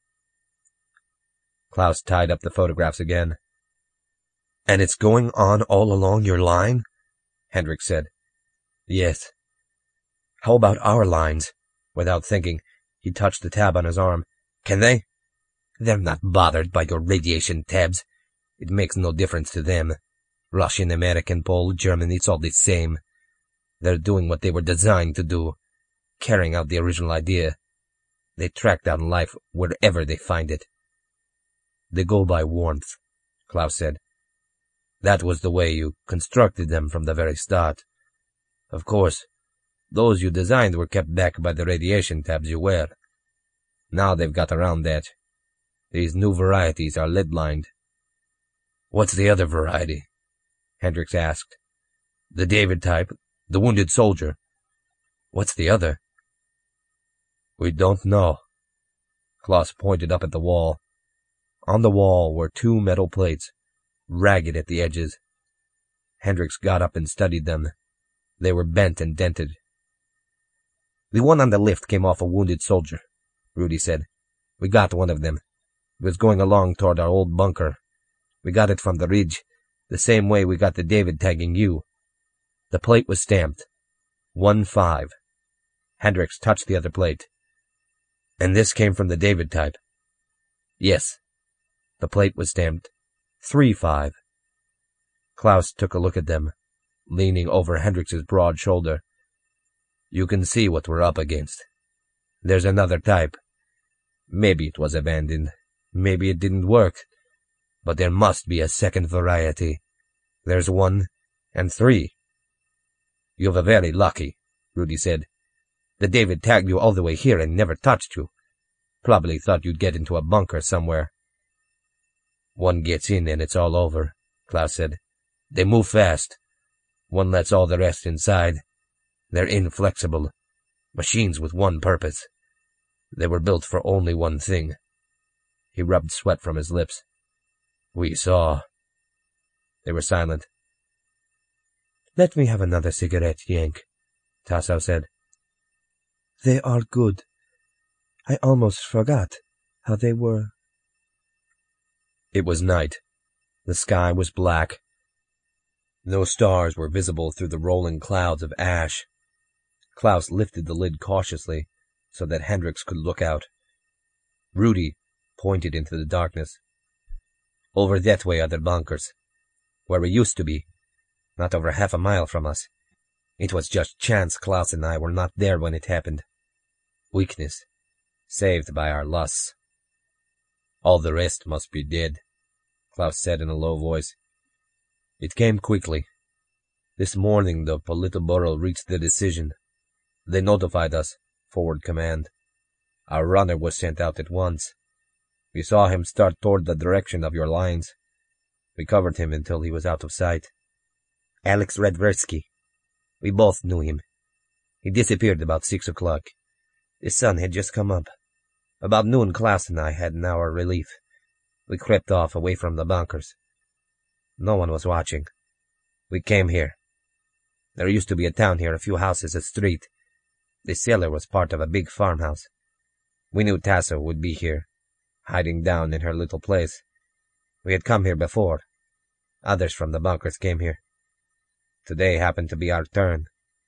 Klaus tied up the photographs again. And it's going on all along your line? Hendrik said. Yes. How about our lines? Without thinking, he touched the tab on his arm. Can they? They're not bothered by your radiation tabs. It makes no difference to them. Russian, American, Pole, German, it's all the same. They're doing what they were designed to do. Carrying out the original idea. They track down life wherever they find it. They go by warmth, Klaus said. That was the way you constructed them from the very start. Of course, those you designed were kept back by the radiation tabs you wear. Now they've got around that. These new varieties are lead-lined. What's the other variety? Hendricks asked. The David type, the wounded soldier. What's the other? We don't know. Klaus pointed up at the wall. On the wall were two metal plates, ragged at the edges. Hendricks got up and studied them. They were bent and dented. The one on the lift came off a wounded soldier, Rudy said. We got one of them. It was going along toward our old bunker. We got it from the ridge, the same way we got the David tagging you. The plate was stamped. one five. Hendricks touched the other plate. And this came from the David type. Yes. The plate was stamped three five. Klaus took a look at them, leaning over Hendricks's broad shoulder. You can see what we're up against. There's another type. Maybe it was abandoned. Maybe it didn't work. But there must be a second variety. There's one and three. You were very lucky, Rudy said. The David tagged you all the way here and never touched you. Probably thought you'd get into a bunker somewhere. One gets in and it's all over, Klaus said. They move fast. One lets all the rest inside. They're inflexible. Machines with one purpose. They were built for only one thing. He rubbed sweat from his lips. We saw. They were silent. Let me have another cigarette, Yank, Tasso said. They are good. I almost forgot how they were. It was night. The sky was black. No stars were visible through the rolling clouds of ash. Klaus lifted the lid cautiously so that Hendricks could look out. Rudy pointed into the darkness. Over that way are the bunkers, where we used to be, not over half a mile from us. It was just chance Klaus and I were not there when it happened. Weakness, saved by our lusts. All the rest must be dead, Klaus said in a low voice. It came quickly. This morning the Politburo reached the decision. They notified us, forward command. Our runner was sent out at once. We saw him start toward the direction of your lines. We covered him until he was out of sight. Alex Redversky. We both knew him. He disappeared about six o'clock. The sun had just come up. About noon, Klaus and I had an hour relief. We crept off away from the bunkers. No one was watching. We came here. There used to be a town here, a few houses a street. The cellar was part of a big farmhouse. We knew Tasso would be here, hiding down in her little place. We had come here before. Others from the bunkers came here. Today happened to be our turn.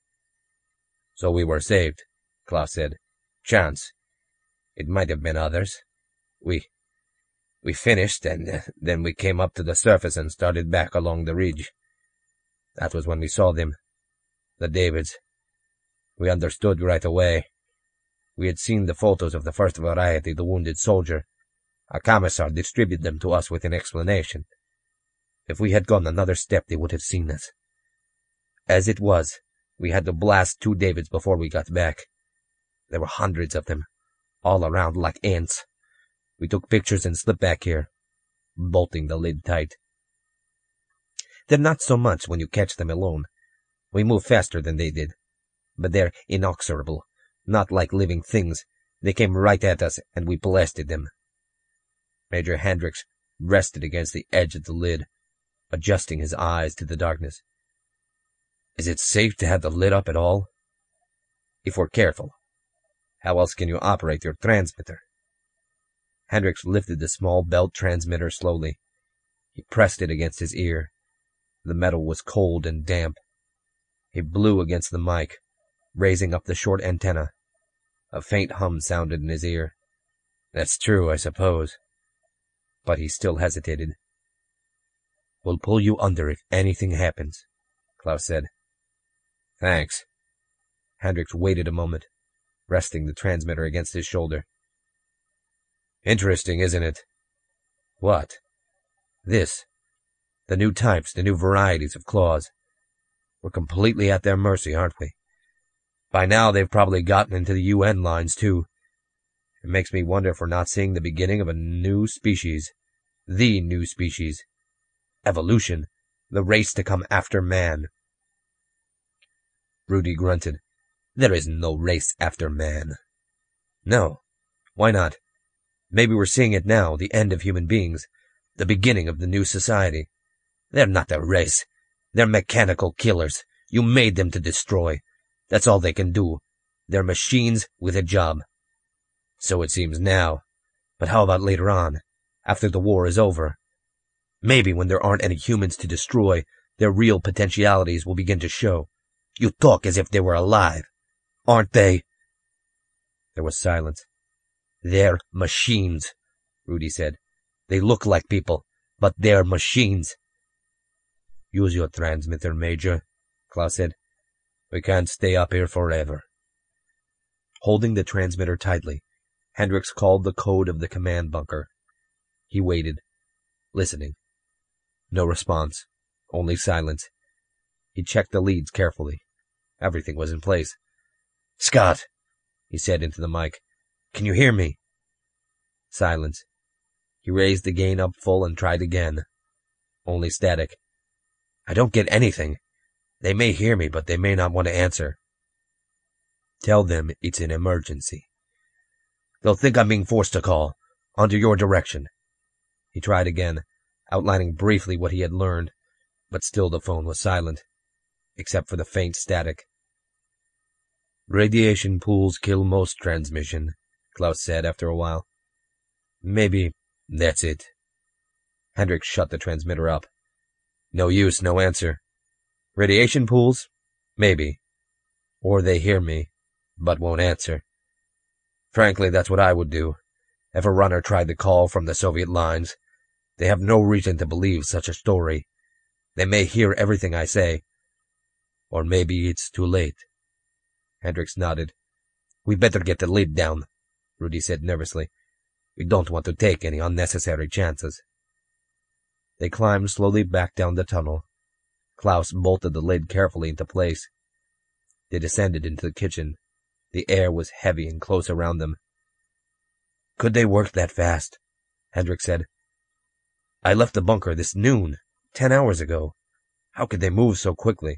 So we were saved, Klaus said. Chance. It might have been others. We... We finished, and uh, then we came up to the surface and started back along the ridge. That was when we saw them. The Davids. We understood right away. We had seen the photos of the first variety, the wounded soldier. A commissar distributed them to us with an explanation. If we had gone another step, they would have seen us. As it was, we had to blast two Davids before we got back. There were hundreds of them, all around like ants. We took pictures and slipped back here. bolting the lid tight. They're not so much when you catch them alone. We move faster than they did. But they're inexorable, not like living things. They came right at us, and we blasted them. Major Hendricks rested against the edge of the lid, adjusting his eyes to the darkness. Is it safe to have the lid up at all? If we're careful. How else can you operate your transmitter? Hendricks lifted the small belt transmitter slowly. He pressed it against his ear. The metal was cold and damp. He blew against the mic, raising up the short antenna. A faint hum sounded in his ear. That's true, I suppose. But he still hesitated. We'll pull you under if anything happens, Klaus said. Thanks. Hendricks waited a moment, resting the transmitter against his shoulder. Interesting, isn't it? What? This. The new types, the new varieties of claws. We're completely at their mercy, aren't we? By now they've probably gotten into the U N lines, too. It makes me wonder if we're not seeing the beginning of a new species. The new species. Evolution. The race to come after man. Rudy grunted. There is no race after man. No. Why not? Maybe we're seeing it now, the end of human beings. The beginning of the new society. They're not a race. They're mechanical killers. You made them to destroy. That's all they can do. They're machines with a job. So it seems now. But how about later on? After the war is over? Maybe when there aren't any humans to destroy, their real potentialities will begin to show. You talk as if they were alive. Aren't they? There was silence. They're machines, Rudy said. They look like people, but they're machines. Use your transmitter, Major, Klaus said. We can't stay up here forever. Holding the transmitter tightly, Hendricks called the code of the command bunker. He waited, listening. No response, only silence. He checked the leads carefully. Everything was in place. Scott, he said into the mic. Can you hear me? Silence. He raised the gain up full and tried again. Only static. I don't get anything. They may hear me, but they may not want to answer. Tell them it's an emergency. They'll think I'm being forced to call, under your direction. He tried again, outlining briefly what he had learned, but still the phone was silent, except for the faint static. Radiation pools kill most transmission, Klaus said after a while. Maybe that's it. Hendricks shut the transmitter up. No use, no answer. Radiation pools? Maybe. Or they hear me, but won't answer. Frankly, that's what I would do. If a runner tried to call from the Soviet lines, they have no reason to believe such a story. They may hear everything I say. Or maybe it's too late. Hendricks nodded. We better get the lid down, Rudy said nervously. We don't want to take any unnecessary chances. They climbed slowly back down the tunnel. Klaus bolted the lid carefully into place. They descended into the kitchen. The air was heavy and close around them. Could they work that fast? Hendricks said. I left the bunker this noon, ten hours ago. How could they move so quickly?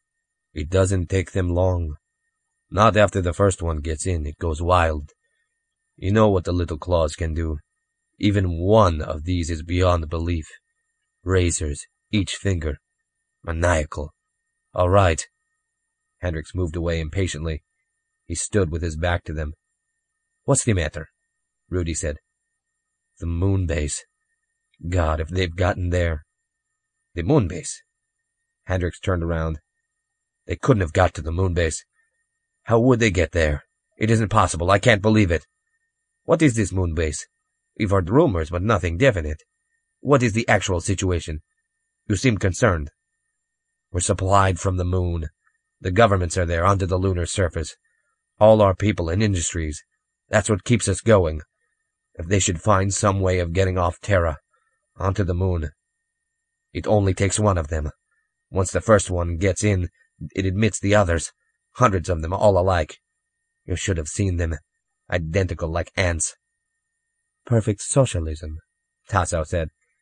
It doesn't take them long. Not after the first one gets in, it goes wild. You know what the little claws can do. Even one of these is beyond belief. Razors, each finger. Maniacal. All right. Hendricks moved away impatiently. He stood with his back to them. What's the matter? Rudy said. The moon base. God, if they've gotten there. The moon base? Hendricks turned around. They couldn't have got to the moon base. How would they get there? It isn't possible. I can't believe it. What is this moon base? We've heard rumors, but nothing definite. What is the actual situation? You seem concerned. We're supplied from the moon. The governments are there under the lunar surface. All our people and industries. That's what keeps us going. If they should find some way of getting off Terra, onto the moon. It only takes one of them. Once the first one gets in, it admits the others. Hundreds of them, all alike. You should have seen them. Identical like ants. Perfect socialism, Tassau said.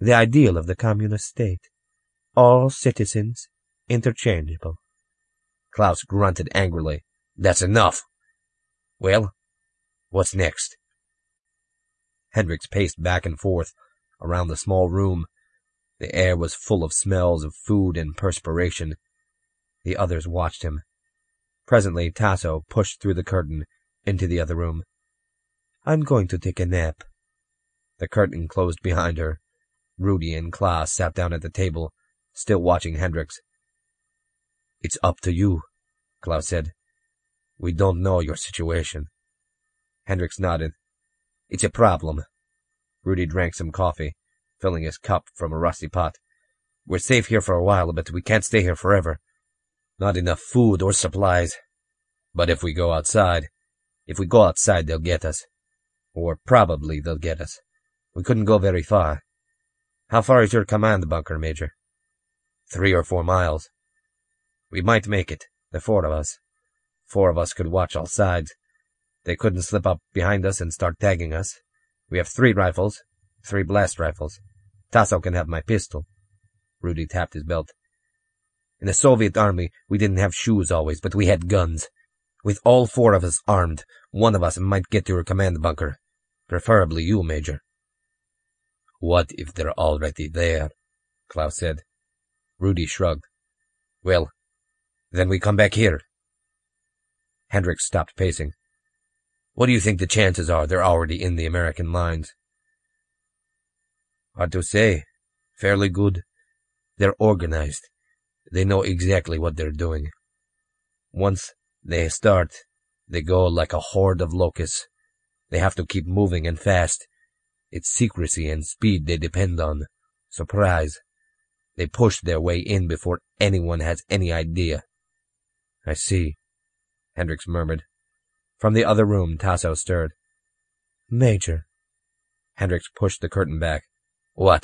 The ideal of the communist state. All citizens interchangeable. Klaus grunted angrily. That's enough. Well, what's next? Hendricks paced back and forth around the small room. The air was full of smells of food and perspiration. The others watched him. Presently, Tasso pushed through the curtain into the other room. I'm going to take a nap. The curtain closed behind her. Rudy and Klaus sat down at the table, still watching Hendricks. It's up to you, Klaus said. We don't know your situation. Hendricks nodded. It's a problem. Rudy drank some coffee, filling his cup from a rusty pot. We're safe here for a while, but we can't stay here forever. Not enough food or supplies. But if we go outside, if we go outside, they'll get us. Or probably they'll get us. We couldn't go very far. How far is your command bunker, Major? Three or four miles. We might make it, the four of us. Four of us could watch all sides. They couldn't slip up behind us and start tagging us. We have three rifles, three blast rifles. Tasso can have my pistol. Rudy tapped his belt. In the Soviet army, we didn't have shoes always, but we had guns. With all four of us armed, one of us might get to your command bunker. Preferably you, Major. What if they're already there? Klaus said. Rudy shrugged. Well, then we come back here. Hendricks stopped pacing. What do you think the chances are they're already in the American lines? Hard to say. Fairly good. They're organized. They know exactly what they're doing. Once they start, they go like a horde of locusts. They have to keep moving and fast. It's secrecy and speed they depend on. Surprise. They push their way in before anyone has any idea. I see, Hendricks murmured. From the other room, Tasso stirred. Major. Hendricks pushed the curtain back. What?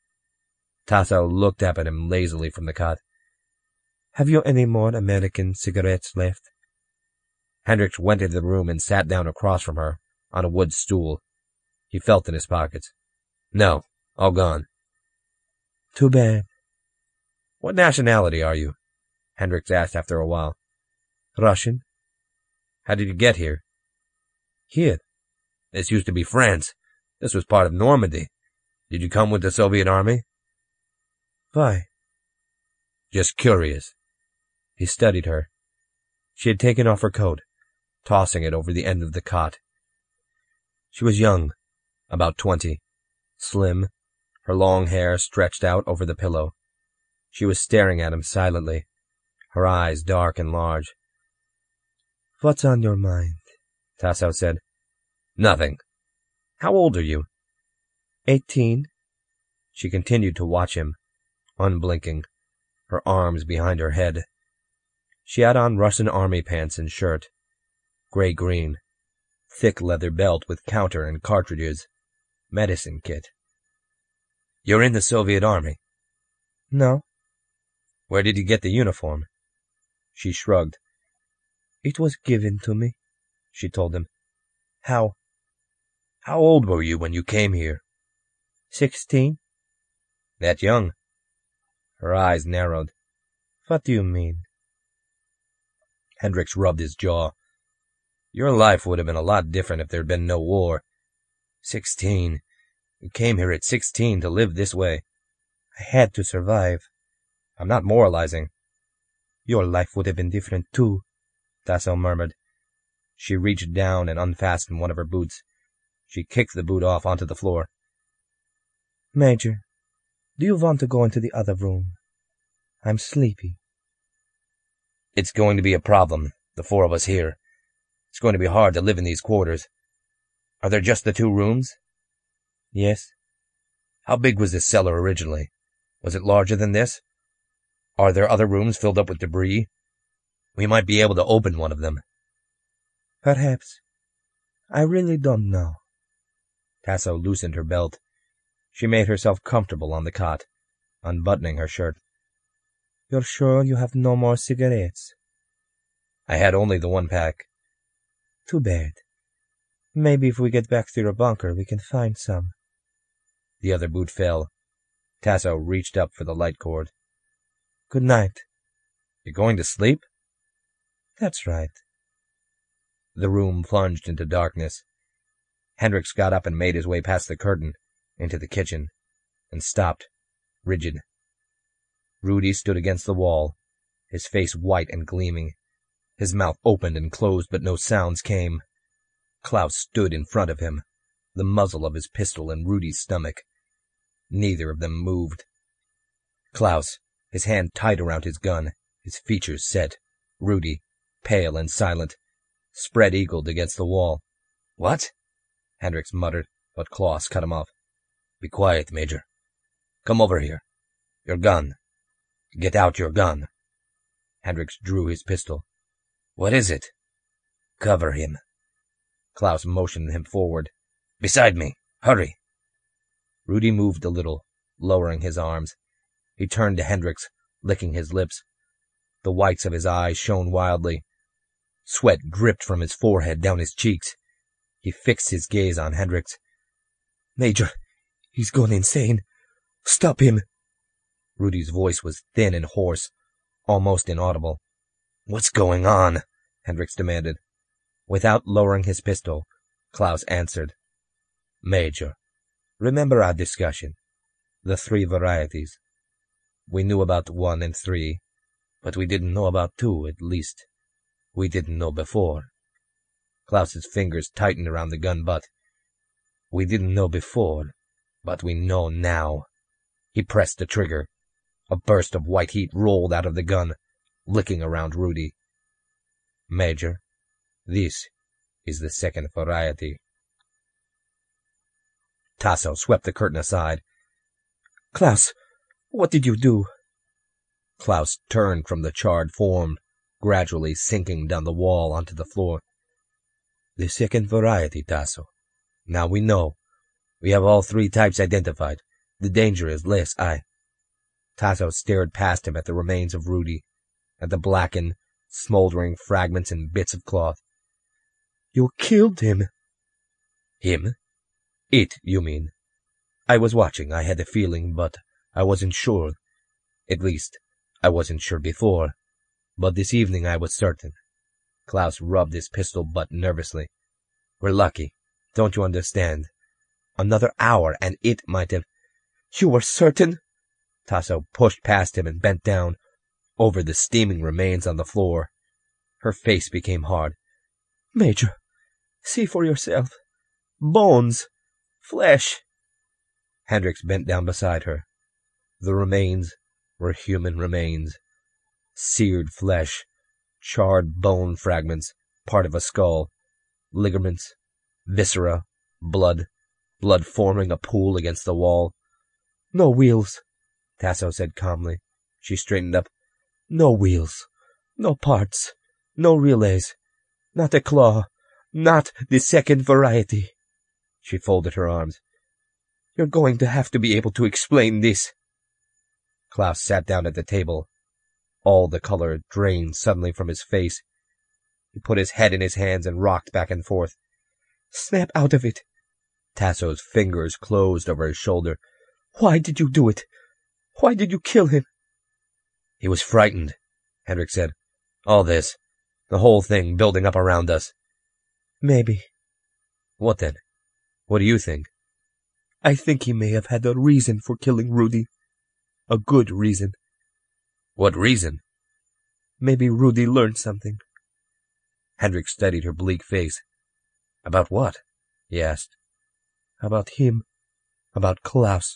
Tasso looked up at him lazily from the cot. Have you any more American cigarettes left? Hendricks went into the room and sat down across from her, on a wood stool. He felt in his pockets. No, all gone. Too bad. What nationality are you? Hendricks asked after a while. Russian. How did you get here? Here. This used to be France. This was part of Normandy. Did you come with the Soviet army? Why? Just curious. He studied her. She had taken off her coat, tossing it over the end of the cot. She was young, about twenty, slim, her long hair stretched out over the pillow. She was staring at him silently, her eyes dark and large. What's on your mind? Tasso said. Nothing. How old are you? Eighteen. She continued to watch him, unblinking, her arms behind her head. She had on Russian army pants and shirt, gray-green, thick leather belt with counter and cartridges, medicine kit. You're in the Soviet army? No. Where did you get the uniform? She shrugged. It was given to me, she told him. How? How old were you when you came here? Sixteen. That young? Her eyes narrowed. What do you mean? Hendricks rubbed his jaw. Your life would have been a lot different if there'd been no war. Sixteen. You came here at sixteen to live this way. I had to survive. I'm not moralizing. Your life would have been different too, Tasso murmured. She reached down and unfastened one of her boots. She kicked the boot off onto the floor. Major, do you want to go into the other room? I'm sleepy. It's going to be a problem, the four of us here. It's going to be hard to live in these quarters. Are there just the two rooms? Yes. How big was this cellar originally? Was it larger than this? Are there other rooms filled up with debris? We might be able to open one of them. Perhaps. I really don't know. Tasso loosened her belt. She made herself comfortable on the cot, unbuttoning her shirt. You're sure you have no more cigarettes? I had only the one pack. Too bad. Maybe if we get back to your bunker, we can find some. The other boot fell. Tasso reached up for the light cord. Good night. You're going to sleep? That's right. The room plunged into darkness. Hendricks got up and made his way past the curtain into the kitchen, and stopped, rigid. Rudy stood against the wall, his face white and gleaming. His mouth opened and closed, but no sounds came. Klaus stood in front of him, the muzzle of his pistol in Rudy's stomach. Neither of them moved. Klaus, his hand tight around his gun, his features set. Rudy, pale and silent, spread-eagled against the wall. What? Hendricks muttered, but Klaus cut him off. Be quiet, Major. Come over here. Your gun. Get out your gun. Hendricks drew his pistol. What is it? Cover him. Klaus motioned him forward. Beside me. Hurry. Rudy moved a little, lowering his arms. He turned to Hendricks, licking his lips. The whites of his eyes shone wildly. Sweat dripped from his forehead down his cheeks. He fixed his gaze on Hendricks. Major, he's gone insane. Stop him. Rudy's voice was thin and hoarse, almost inaudible. What's going on? Hendricks demanded. Without lowering his pistol, Klaus answered. Major, remember our discussion? The three varieties. We knew about one and three, but we didn't know about two, at least. We didn't know before. Klaus's fingers tightened around the gun butt. We didn't know before, but we know now. He pressed the trigger. A burst of white heat rolled out of the gun, licking around Rudy. Major, this is the second variety. Tasso swept the curtain aside. Klaus, what did you do? Klaus turned from the charred form, gradually sinking down the wall onto the floor. The second variety, Tasso. Now we know. We have all three types identified. The danger is less, I... Tasso stared past him at the remains of Rudy, at the blackened, smoldering fragments and bits of cloth. You killed him. Him? It, you mean. I was watching, I had a feeling, but I wasn't sure. At least, I wasn't sure before. But this evening I was certain. Klaus rubbed his pistol butt nervously. We're lucky. Don't you understand? Another hour and it might have... You were certain? Tasso pushed past him and bent down, over the steaming remains on the floor. Her face became hard. Major, see for yourself. Bones. Flesh. Hendricks bent down beside her. The remains were human remains. Seared flesh, charred bone fragments, part of a skull, ligaments, viscera, blood, blood forming a pool against the wall. No wheels, Tasso said calmly. She straightened up. No wheels, no parts, no relays, not a claw, not the second variety. She folded her arms. You're going to have to be able to explain this. Klaus sat down at the table. All the color drained suddenly from his face. He put his head in his hands and rocked back and forth. Snap out of it. Tasso's fingers closed over his shoulder. Why did you do it? Why did you kill him? He was frightened, Hendricks said. All this, the whole thing building up around us. Maybe. What then? What do you think? I think he may have had a reason for killing Rudy. A good reason. What reason? Maybe Rudy learned something. Hendricks studied her bleak face. About what? He asked. About him. About Klaus.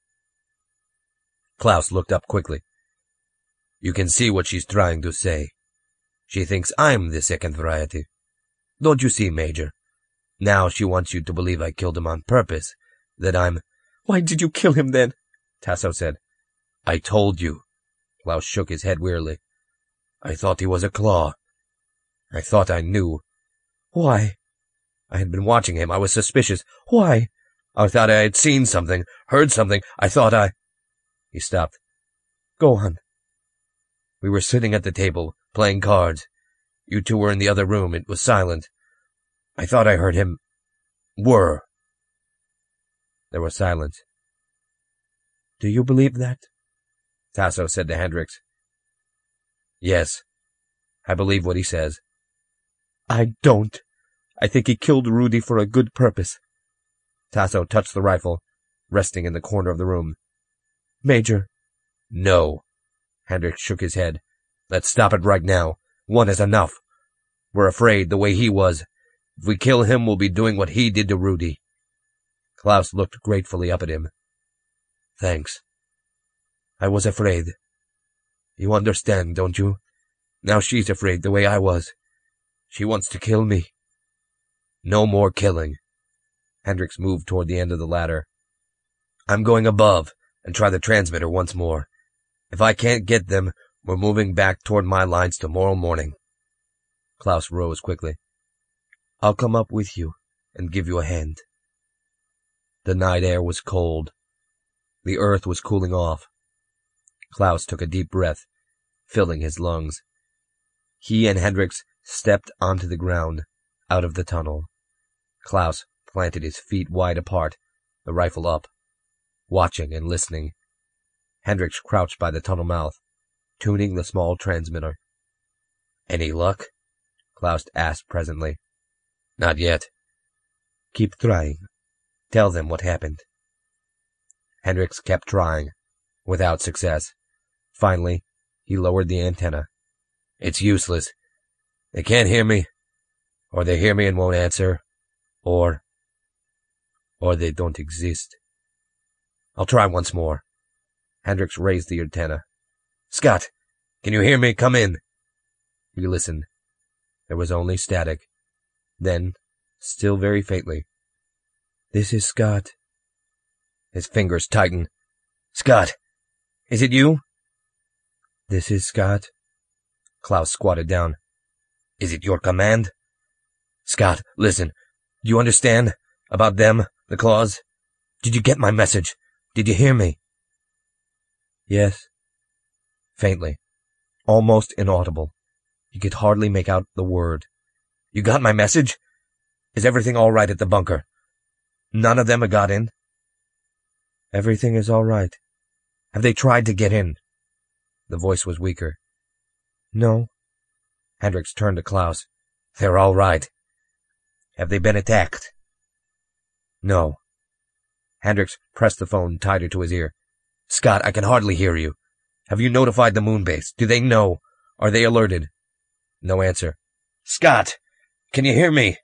Klaus looked up quickly. You can see what she's trying to say. She thinks I'm the second variety. Don't you see, Major? Now she wants you to believe I killed him on purpose. That I'm... Why did you kill him then? Tasso said. I told you. Klaus shook his head wearily. I thought he was a claw. I thought I knew. Why? I had been watching him. I was suspicious. Why? I thought I had seen something, heard something. I thought I... He stopped. Go on. We were sitting at the table, playing cards. You two were in the other room. It was silent. I thought I heard him... whir. There was silence. Do you believe that? Tasso said to Hendricks. Yes, I believe what he says. I don't. I think he killed Rudy for a good purpose. Tasso touched the rifle, resting in the corner of the room. Major. No. Hendricks shook his head. Let's stop it right now. One is enough. We're afraid the way he was. If we kill him, we'll be doing what he did to Rudy. Klaus looked gratefully up at him. Thanks. I was afraid. You understand, don't you? Now she's afraid the way I was. She wants to kill me. No more killing. Hendricks moved toward the end of the ladder. I'm going above and try the transmitter once more. If I can't get them, we're moving back toward my lines tomorrow morning. Klaus rose quickly. I'll come up with you and give you a hand. The night air was cold. The earth was cooling off. Klaus took a deep breath, filling his lungs. He and Hendricks stepped onto the ground, out of the tunnel. Klaus planted his feet wide apart, the rifle up, watching and listening. Hendricks crouched by the tunnel mouth, tuning the small transmitter. Any luck? Klaus asked presently. Not yet. Keep trying. Tell them what happened. Hendricks kept trying, without success. Finally, he lowered the antenna. It's useless. They can't hear me, or they hear me and won't answer, or... or they don't exist. I'll try once more. Hendricks raised the antenna. Scott, can you hear me? Come in. He listened. There was only static. Then, still very faintly, This is Scott. His fingers tightened. Scott, is it you? This is Scott. Klaus squatted down. Is it your command? Scott, listen. Do you understand? About them, the claws? Did you get my message? Did you hear me? Yes. Faintly. Almost inaudible. He could hardly make out the word. You got my message? Is everything all right at the bunker? None of them have got in? Everything is all right. Have they tried to get in? The voice was weaker. No. Hendricks turned to Klaus. They're all right. Have they been attacked? No. Hendricks pressed the phone tighter to his ear. Scott, I can hardly hear you. Have you notified the moon base? Do they know? Are they alerted? No answer. Scott, can you hear me?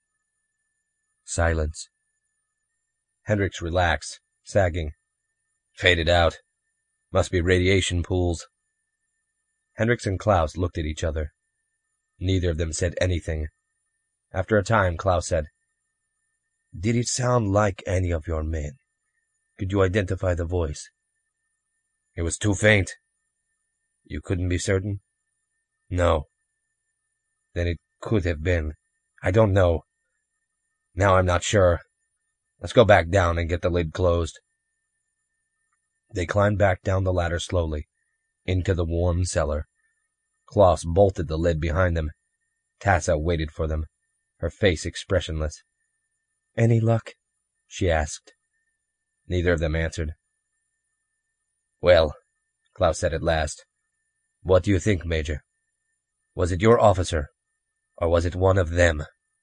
Silence. Hendricks relaxed, sagging. Faded out. Must be radiation pools. Hendricks and Klaus looked at each other. Neither of them said anything. After a time, Klaus said, Did it sound like any of your men? Could you identify the voice? It was too faint. You couldn't be certain? No. Then it could have been. I don't know. Now I'm not sure. Let's go back down and get the lid closed. They climbed back down the ladder slowly, into the warm cellar. Klaus bolted the lid behind them. Tassa waited for them, her face expressionless. Any luck? She asked. Neither of them answered. Well, Klaus said at last, what do you think, Major? Was it your officer, or was it one of them?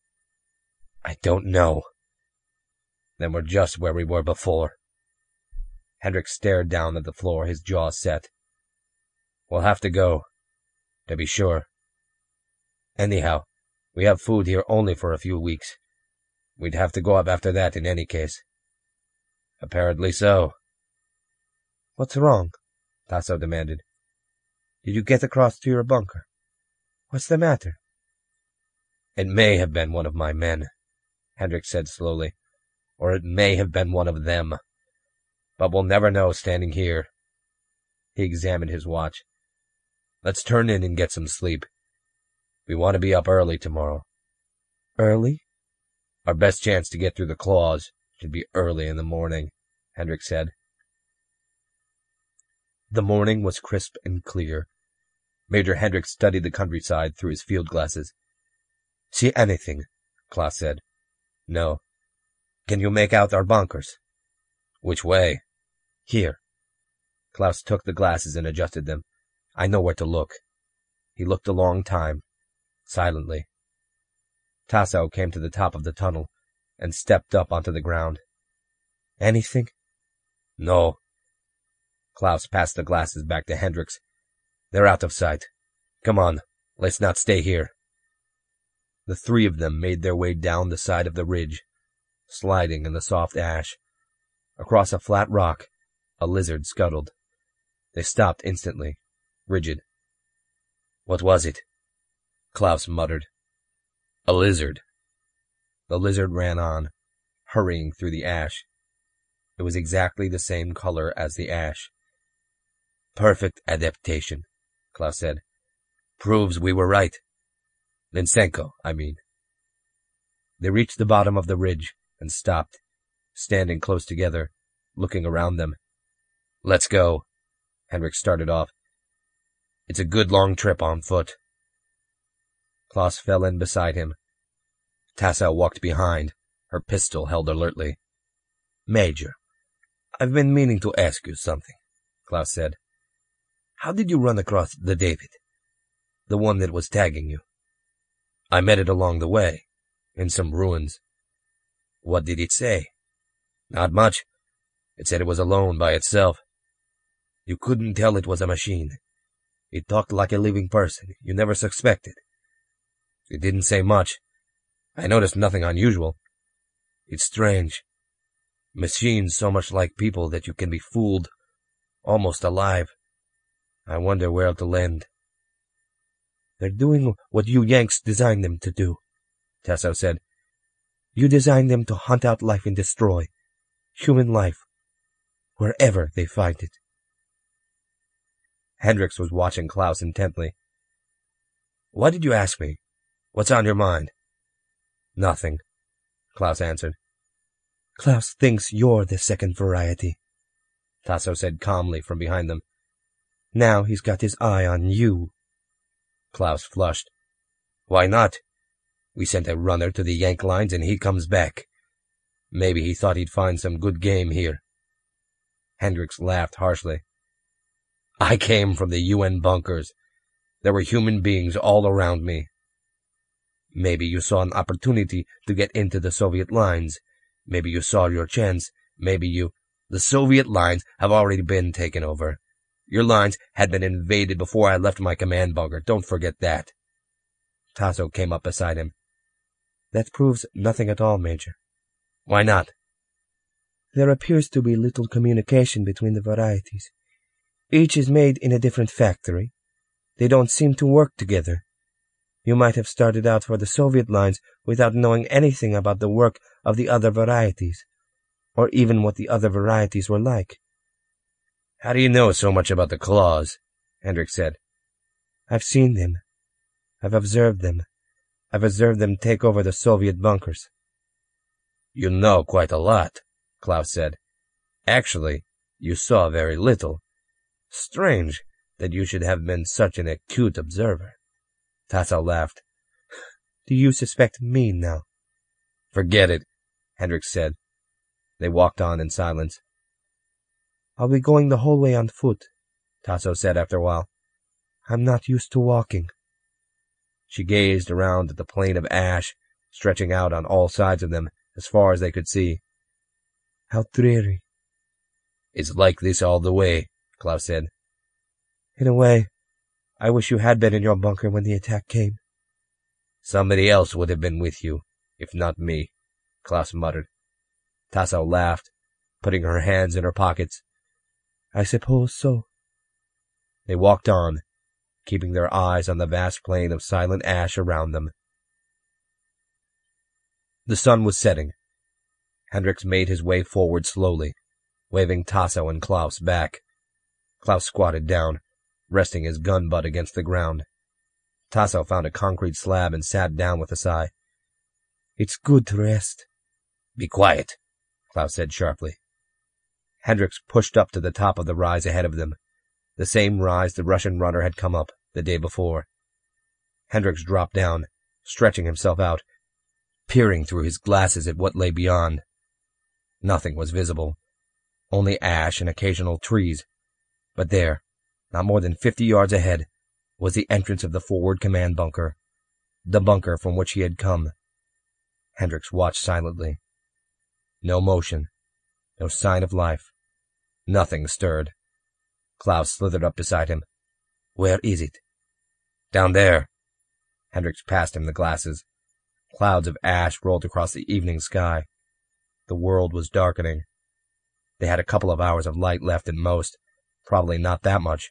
I don't know. Then we're just where we were before. Hendricks stared down at the floor, his jaw set. We'll have to go, to be sure. Anyhow, we have food here only for a few weeks. We'd have to go up after that in any case. Apparently so. What's wrong? Tasso demanded. Did you get across to your bunker? What's the matter? It may have been one of my men, Hendricks said slowly, or it may have been one of them. But we'll never know standing here. He examined his watch. Let's turn in and get some sleep. We want to be up early tomorrow. Early? Our best chance to get through the claws should be early in the morning, Hendricks said. The morning was crisp and clear. Major Hendricks studied the countryside through his field glasses. See anything? Klaus said. No. Can you make out our bunkers? Which way? Here. Klaus took the glasses and adjusted them. I know where to look. He looked a long time, silently. Tasso came to the top of the tunnel and stepped up onto the ground. Anything? No. Klaus passed the glasses back to Hendricks. They're out of sight. Come on, let's not stay here. The three of them made their way down the side of the ridge, sliding in the soft ash. Across a flat rock, a lizard scuttled. They stopped instantly, rigid. What was it? Klaus muttered. A lizard. The lizard ran on, hurrying through the ash. It was exactly the same color as the ash. Perfect adaptation, Klaus said. Proves we were right. Lysenko, I mean. They reached the bottom of the ridge and stopped, standing close together, looking around them. Let's go. Hendrik started off. It's a good long trip on foot. Klaus fell in beside him. Tasso walked behind, her pistol held alertly. Major, I've been meaning to ask you something, Klaus said. How did you run across the David? The one that was tagging you? I met it along the way, in some ruins. What did it say? Not much. It said it was alone by itself. You couldn't tell it was a machine. It talked like a living person you never suspected. It didn't say much. I noticed nothing unusual. It's strange. Machines so much like people that you can be fooled, almost alive. I wonder where it'll land. They're doing what you Yanks designed them to do, Tasso said. You designed them to hunt out life and destroy. Human life. Wherever they find it. Hendricks was watching Klaus intently. Why did you ask me? What's on your mind? Nothing, Klaus answered. Klaus thinks you're the second variety, Tasso said calmly from behind them. Now he's got his eye on you. Klaus flushed. Why not? We sent a runner to the Yank lines and he comes back. Maybe he thought he'd find some good game here. Hendricks laughed harshly. I came from the U N bunkers. There were human beings all around me. Maybe you saw an opportunity to get into the Soviet lines. Maybe you saw your chance. Maybe you... The Soviet lines have already been taken over. Your lines had been invaded before I left my command bunker. Don't forget that. Tasso came up beside him. That proves nothing at all, Major. Why not? There appears to be little communication between the varieties. Each is made in a different factory. They don't seem to work together. You might have started out for the Soviet lines without knowing anything about the work of the other varieties, or even what the other varieties were like. How do you know so much about the claws? Hendricks said. I've seen them. I've observed them. I've observed them take over the Soviet bunkers. You know quite a lot, Klaus said. Actually, you saw very little. Strange that you should have been such an acute observer. Tasso laughed. Do you suspect me now? Forget it, Hendricks said. They walked on in silence. I'll be going the whole way on foot, Tasso said after a while. I'm not used to walking. She gazed around at the plain of ash, stretching out on all sides of them, as far as they could see. How dreary. It's like this all the way, Klaus said. In a way, I wish you had been in your bunker when the attack came. Somebody else would have been with you, if not me, Klaus muttered. Tasso laughed, putting her hands in her pockets. I suppose so. They walked on, keeping their eyes on the vast plain of silent ash around them. The sun was setting. Hendricks made his way forward slowly, waving Tasso and Klaus back. Klaus squatted down, resting his gun butt against the ground. Tasso found a concrete slab and sat down with a sigh. It's good to rest. Be quiet, Klaus said sharply. Hendricks pushed up to the top of the rise ahead of them, the same rise the Russian runner had come up the day before. Hendricks dropped down, stretching himself out, peering through his glasses at what lay beyond. Nothing was visible, only ash and occasional trees. But there, not more than fifty yards ahead, was the entrance of the forward command bunker, the bunker from which he had come. Hendricks watched silently. No motion, no sign of life. Nothing stirred. Klaus slithered up beside him. "Where is it?" "Down there." Hendricks passed him the glasses. Clouds of ash rolled across the evening sky. The world was darkening. They had a couple of hours of light left at most, probably not that much.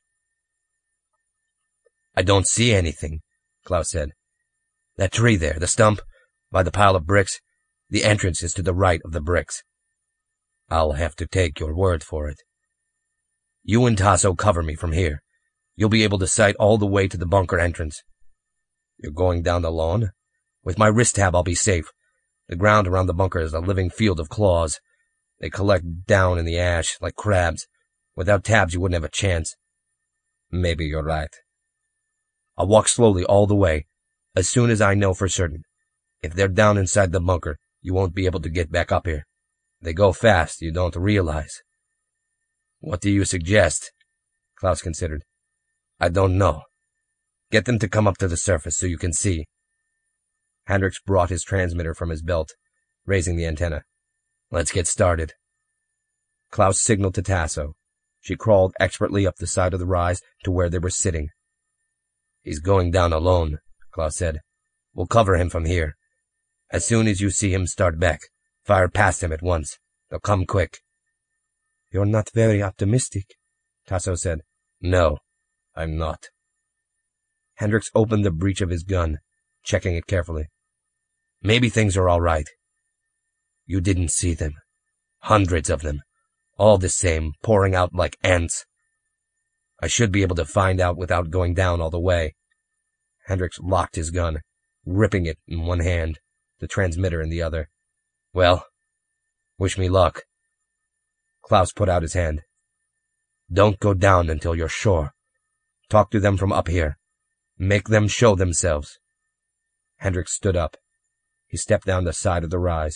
"I don't see anything," Klaus said. "That tree there, the stump, by the pile of bricks, the entrance is to the right of the bricks." "I'll have to take your word for it." "You and Tasso cover me from here. You'll be able to sight all the way to the bunker entrance." "You're going down alone?" "With my wrist tab I'll be safe. The ground around the bunker is a living field of claws. They collect down in the ash, like crabs. Without tabs you wouldn't have a chance." "Maybe you're right." "I'll walk slowly all the way, as soon as I know for certain. If they're down inside the bunker, you won't be able to get back up here. They go fast, you don't realize." "What do you suggest?" Klaus considered. "I don't know. Get them to come up to the surface so you can see." Hendricks brought his transmitter from his belt, raising the antenna. "Let's get started." Klaus signaled to Tasso. She crawled expertly up the side of the rise to where they were sitting. "He's going down alone," Klaus said. "We'll cover him from here. As soon as you see him start back, fire past him at once. They'll come quick." "You're not very optimistic," Tasso said. "No, I'm not." Hendricks opened the breech of his gun, checking it carefully. "Maybe things are all right." "You didn't see them. Hundreds of them. All the same, pouring out like ants." "I should be able to find out without going down all the way." Hendricks locked his gun, gripping it in one hand, the transmitter in the other. "Well, wish me luck." Klaus put out his hand. "Don't go down until you're sure. Talk to them from up here. Make them show themselves." Hendricks stood up. He stepped down the side of the rise.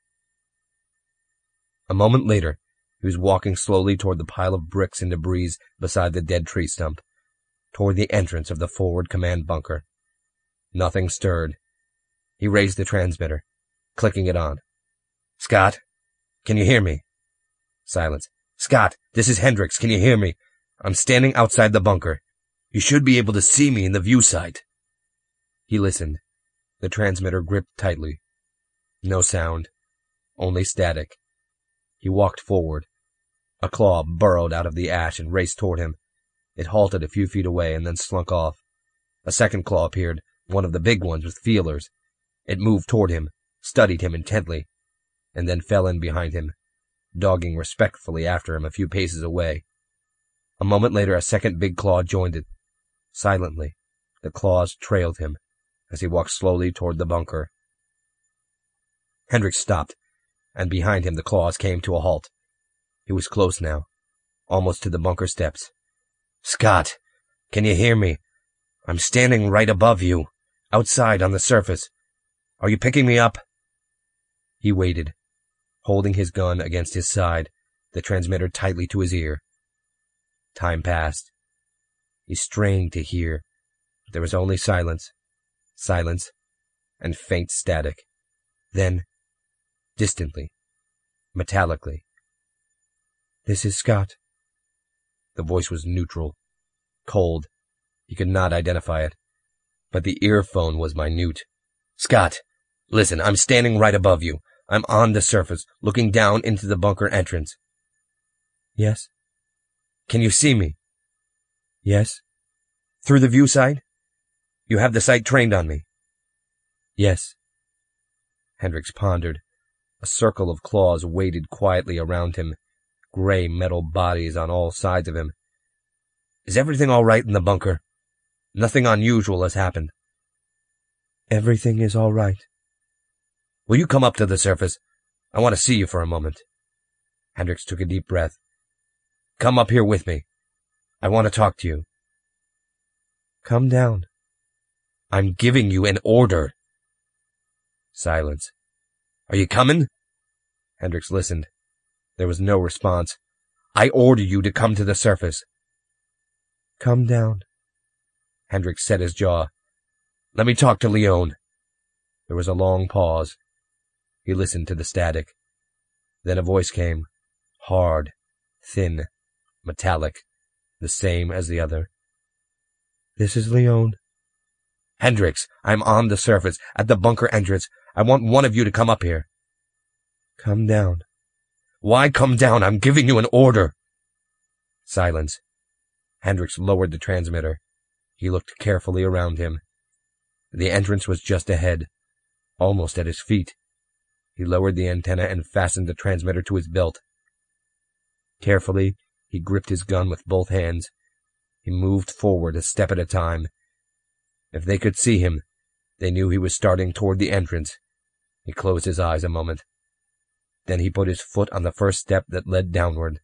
A moment later, he was walking slowly toward the pile of bricks and debris beside the dead tree stump, toward the entrance of the forward command bunker. Nothing stirred. He raised the transmitter, clicking it on. "Scott, can you hear me?" Silence. "Scott, this is Hendricks. Can you hear me? I'm standing outside the bunker. You should be able to see me in the view sight." He listened. The transmitter gripped tightly. No sound. Only static. He walked forward. A claw burrowed out of the ash and raced toward him. It halted a few feet away and then slunk off. A second claw appeared, one of the big ones with feelers. It moved toward him, studied him intently, and then fell in behind him, dogging respectfully after him a few paces away. A moment later a second big claw joined it. Silently, the claws trailed him as he walked slowly toward the bunker. Hendricks stopped, and behind him the claws came to a halt. He was close now, almost to the bunker steps. "Scott, can you hear me? I'm standing right above you, outside on the surface. Are you picking me up?" He waited, holding his gun against his side, the transmitter tightly to his ear. Time passed. He strained to hear, but there was only silence, silence, and faint static. Then, distantly, metallically, "This is Scott." The voice was neutral, cold. He could not identify it, but the earphone was minute. "Scott, listen, I'm standing right above you. I'm on the surface, looking down into the bunker entrance." "Yes." "Can you see me?" "Yes." "Through the view sight? You have the sight trained on me?" "Yes." Hendricks pondered. A circle of claws waited quietly around him, gray metal bodies on all sides of him. "Is everything all right in the bunker? Nothing unusual has happened?" "Everything is all right." "Will you come up to the surface? I want to see you for a moment." Hendricks took a deep breath. "Come up here with me. I want to talk to you." "Come down." "I'm giving you an order." Silence. "Are you coming?" Hendricks listened. There was no response. "I order you to come to the surface." Come down. Hendricks set his jaw. Let me talk to Leone. There was a long pause. He listened to the static. Then a voice came, hard, thin, metallic, the same as the other. This is Leone. Hendricks, I'm on the surface, at the bunker entrance. I want one of you to come up here. Come down. Why come down? I'm giving you an order. Silence. Hendricks lowered the transmitter. He looked carefully around him. The entrance was just ahead, almost at his feet. He lowered the antenna and fastened the transmitter to his belt. Carefully, he gripped his gun with both hands. He moved forward a step at a time. If they could see him, they knew he was starting toward the entrance. He closed his eyes a moment. Then he put his foot on the first step that led downward.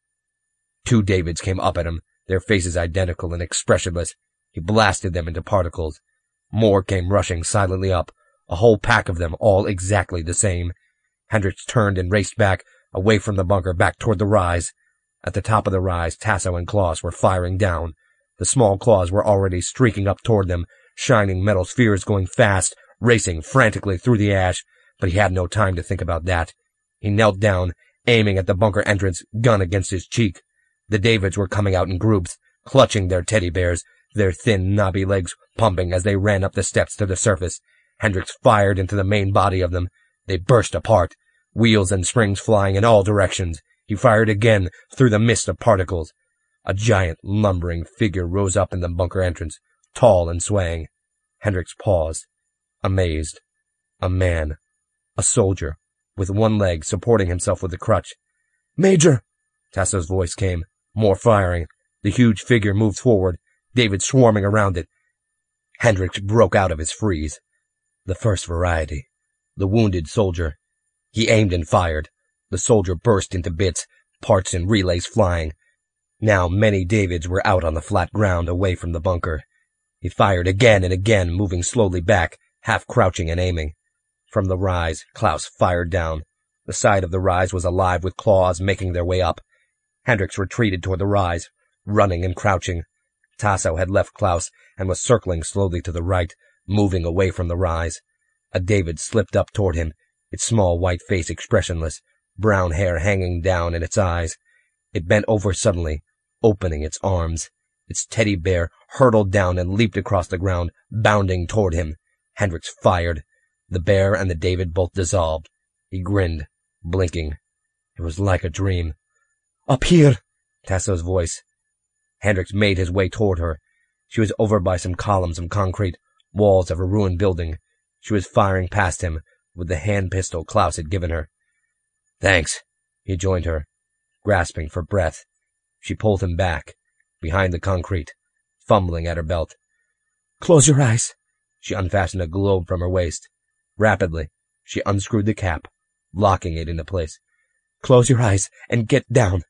Two Davids came up at him, their faces identical and expressionless. He blasted them into particles. More came rushing silently up, a whole pack of them, all exactly the same. Hendricks turned and raced back, away from the bunker, back toward the rise. At the top of the rise, Tasso and Klaus were firing down. The small claws were already streaking up toward them, shining metal spheres going fast, racing frantically through the ash, but he had no time to think about that. He knelt down, aiming at the bunker entrance, gun against his cheek. The Davids were coming out in groups, clutching their teddy bears, their thin, knobby legs pumping as they ran up the steps to the surface. Hendricks fired into the main body of them. They burst apart, wheels and springs flying in all directions. He fired again through the mist of particles. A giant, lumbering figure rose up in the bunker entrance, tall and swaying. Hendricks paused, amazed. A man, a soldier, with one leg supporting himself with a crutch. "Major!" Tasso's voice came. More firing. The huge figure moved forward, David swarming around it. Hendricks broke out of his freeze. The first variety. The wounded soldier. He aimed and fired. The soldier burst into bits, parts and relays flying. Now many Davids were out on the flat ground away from the bunker. He fired again and again, moving slowly back, half crouching and aiming. From the rise, Klaus fired down. The side of the rise was alive with claws making their way up. Hendricks retreated toward the rise, running and crouching. Tasso had left Klaus and was circling slowly to the right, moving away from the rise. A David slipped up toward him, its small white face expressionless, brown hair hanging down in its eyes. It bent over suddenly, opening its arms. Its teddy bear hurtled down and leaped across the ground, bounding toward him. Hendricks fired. The bear and the David both dissolved. He grinned, blinking. It was like a dream. "Up here!" Tasso's voice. Hendricks made his way toward her. She was over by some columns of concrete, walls of a ruined building. She was firing past him with the hand pistol Klaus had given her. "Thanks." He joined her, grasping for breath. She pulled him back, behind the concrete, fumbling at her belt. "Close your eyes." She unfastened a globe from her waist. Rapidly, she unscrewed the cap, locking it into place. "Close your eyes and get down."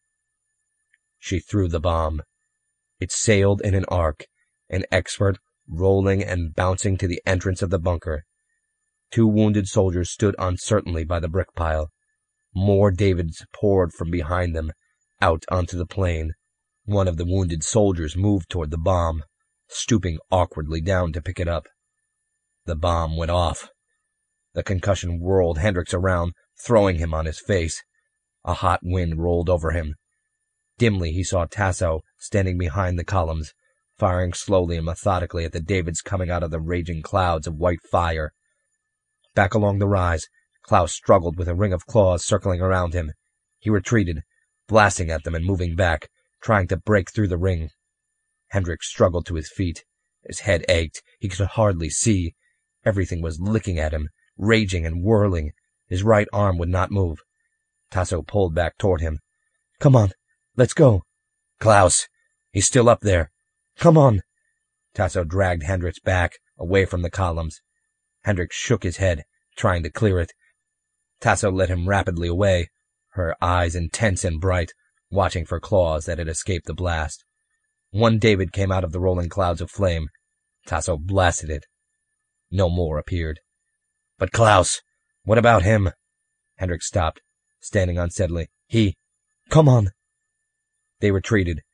She threw the bomb. It sailed in an arc, an expert, rolling and bouncing to the entrance of the bunker. Two wounded soldiers stood uncertainly by the brick pile. More Davids poured from behind them, out onto the plain. One of the wounded soldiers moved toward the bomb, stooping awkwardly down to pick it up. The bomb went off. The concussion whirled Hendricks around, throwing him on his face. A hot wind rolled over him. Dimly he saw Tasso standing behind the columns, firing slowly and methodically at the Davids coming out of the raging clouds of white fire. Back along the rise, Klaus struggled with a ring of claws circling around him. He retreated, blasting at them and moving back, trying to break through the ring. Hendricks struggled to his feet. His head ached. He could hardly see. Everything was licking at him, raging and whirling. His right arm would not move. Tasso pulled back toward him. "Come on, let's go." "Klaus, he's still up there." "Come on." Tasso dragged Hendricks back, away from the columns. Hendricks shook his head, trying to clear it. Tasso led him rapidly away, her eyes intense and bright, watching for claws that had escaped the blast. One David came out of the rolling clouds of flame. Tasso blasted it. No more appeared. "But Klaus, what about him?" Hendricks stopped, standing unsteadily. He... "Come on." They retreated,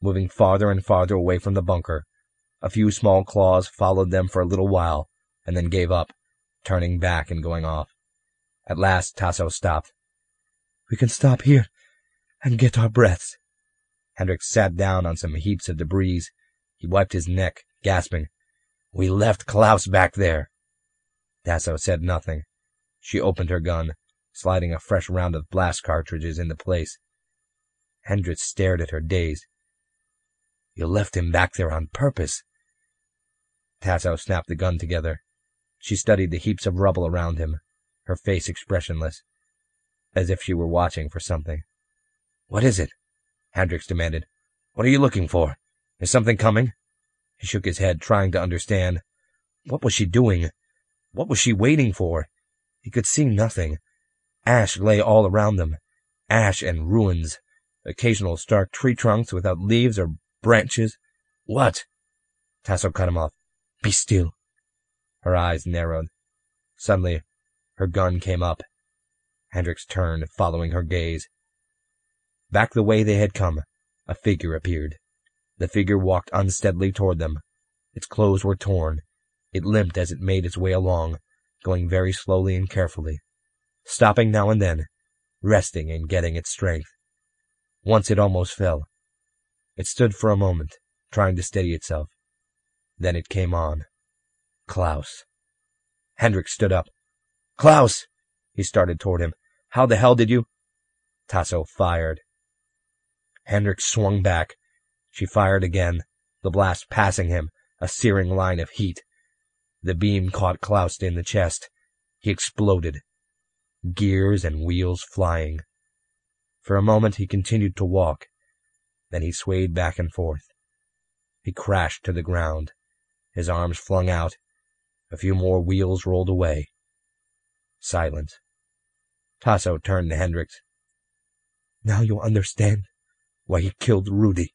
moving farther and farther away from the bunker. A few small claws followed them for a little while, and then gave up, turning back and going off. At last, Tasso stopped. "We can stop here and get our breaths." Hendricks sat down on some heaps of debris. He wiped his neck, gasping. "We left Klaus back there." Tasso said nothing. She opened her gun, sliding a fresh round of blast cartridges into place. Hendricks stared at her, dazed. "You left him back there on purpose." Tasso snapped the gun together. She studied the heaps of rubble around him, her face expressionless, as if she were watching for something. "What is it?" Hendricks demanded. "What are you looking for? Is something coming?" He shook his head, trying to understand. What was she doing? What was she waiting for? He could see nothing. Ash lay all around them. Ash and ruins. Occasional stark tree trunks without leaves or branches. "What?" Tasso cut him off. "Be still." Her eyes narrowed. Suddenly, her gun came up. Hendricks turned, following her gaze. Back the way they had come, a figure appeared. The figure walked unsteadily toward them. Its clothes were torn. It limped as it made its way along, going very slowly and carefully, stopping now and then, resting and getting its strength. Once it almost fell. It stood for a moment, trying to steady itself. Then it came on. Klaus. Hendricks stood up. "Klaus!" He started toward him. "How the hell did you—" Tasso fired. Hendricks swung back. She fired again, the blast passing him, a searing line of heat. The beam caught Klaus in the chest. He exploded. Gears and wheels flying. For a moment he continued to walk. Then he swayed back and forth. He crashed to the ground, his arms flung out. A few more wheels rolled away. Silence. Tasso turned to Hendricks. "Now you understand why he killed Rudy."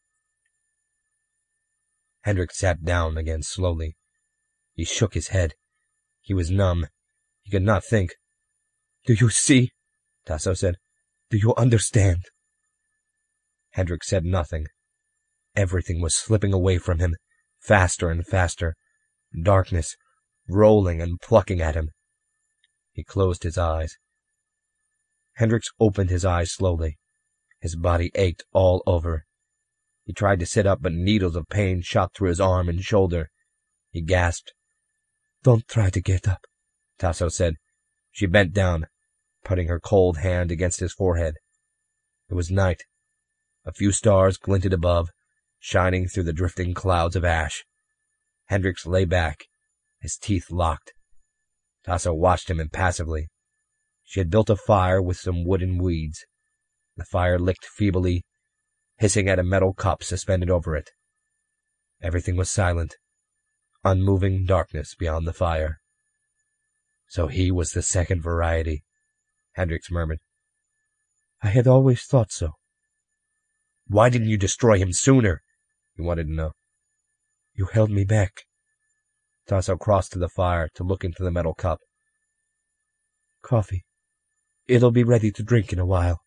Hendricks sat down again slowly. He shook his head. He was numb. He could not think. "Do you see?" Tasso said. "Do you understand?" Hendricks said nothing. Everything was slipping away from him, faster and faster. Darkness, rolling and plucking at him. He closed his eyes. Hendricks opened his eyes slowly. His body ached all over. He tried to sit up, but needles of pain shot through his arm and shoulder. He gasped. "Don't try to get up," Tasso said. She bent down, putting her cold hand against his forehead. It was night. A few stars glinted above, shining through the drifting clouds of ash. Hendricks lay back, his teeth locked. Tasso watched him impassively. She had built a fire with some wood and weeds. The fire licked feebly, hissing at a metal cup suspended over it. Everything was silent, unmoving darkness beyond the fire. "So he was the second variety," Hendricks murmured. "I had always thought so." "Why didn't you destroy him sooner?" he wanted to know. "You held me back." Tasso crossed to the fire to look into the metal cup. "Coffee. It'll be ready to drink in a while."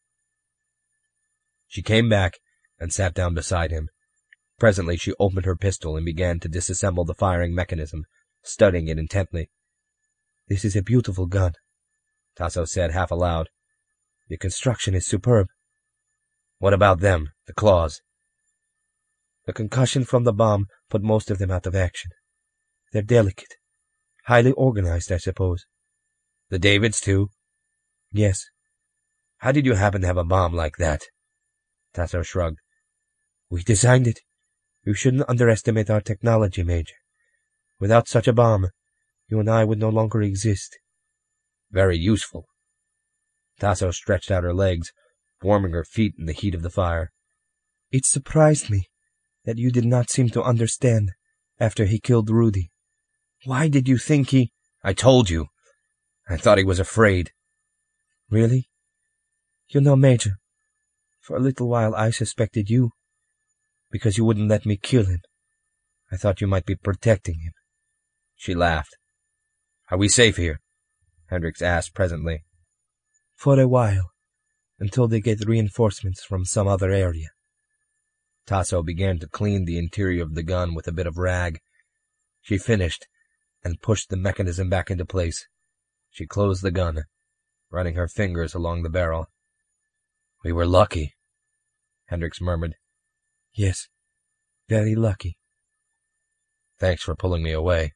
She came back and sat down beside him. Presently she opened her pistol and began to disassemble the firing mechanism, studying it intently. "This is a beautiful gun," Tasso said half aloud. "The construction is superb." "What about them, the claws?" "The concussion from the bomb put most of them out of action. They're delicate, highly organized, I suppose." "The Davids, too?" "Yes." "How did you happen to have a bomb like that?" Tasso shrugged. "We designed it. You shouldn't underestimate our technology, Major. Without such a bomb, you and I would no longer exist." "Very useful." Tasso stretched out her legs, warming her feet in the heat of the fire. "It surprised me that you did not seem to understand after he killed Rudy. Why did you think he—" "I told you. I thought he was afraid." "Really? You know, Major, for a little while I suspected you, because you wouldn't let me kill him. I thought you might be protecting him." She laughed. "Are we safe here?" Hendricks asked presently. "For a while, until they get reinforcements from some other area." Tasso began to clean the interior of the gun with a bit of rag. She finished and pushed the mechanism back into place. She closed the gun, running her fingers along the barrel. "We were lucky," Hendricks murmured. "Yes, very lucky." "Thanks for pulling me away."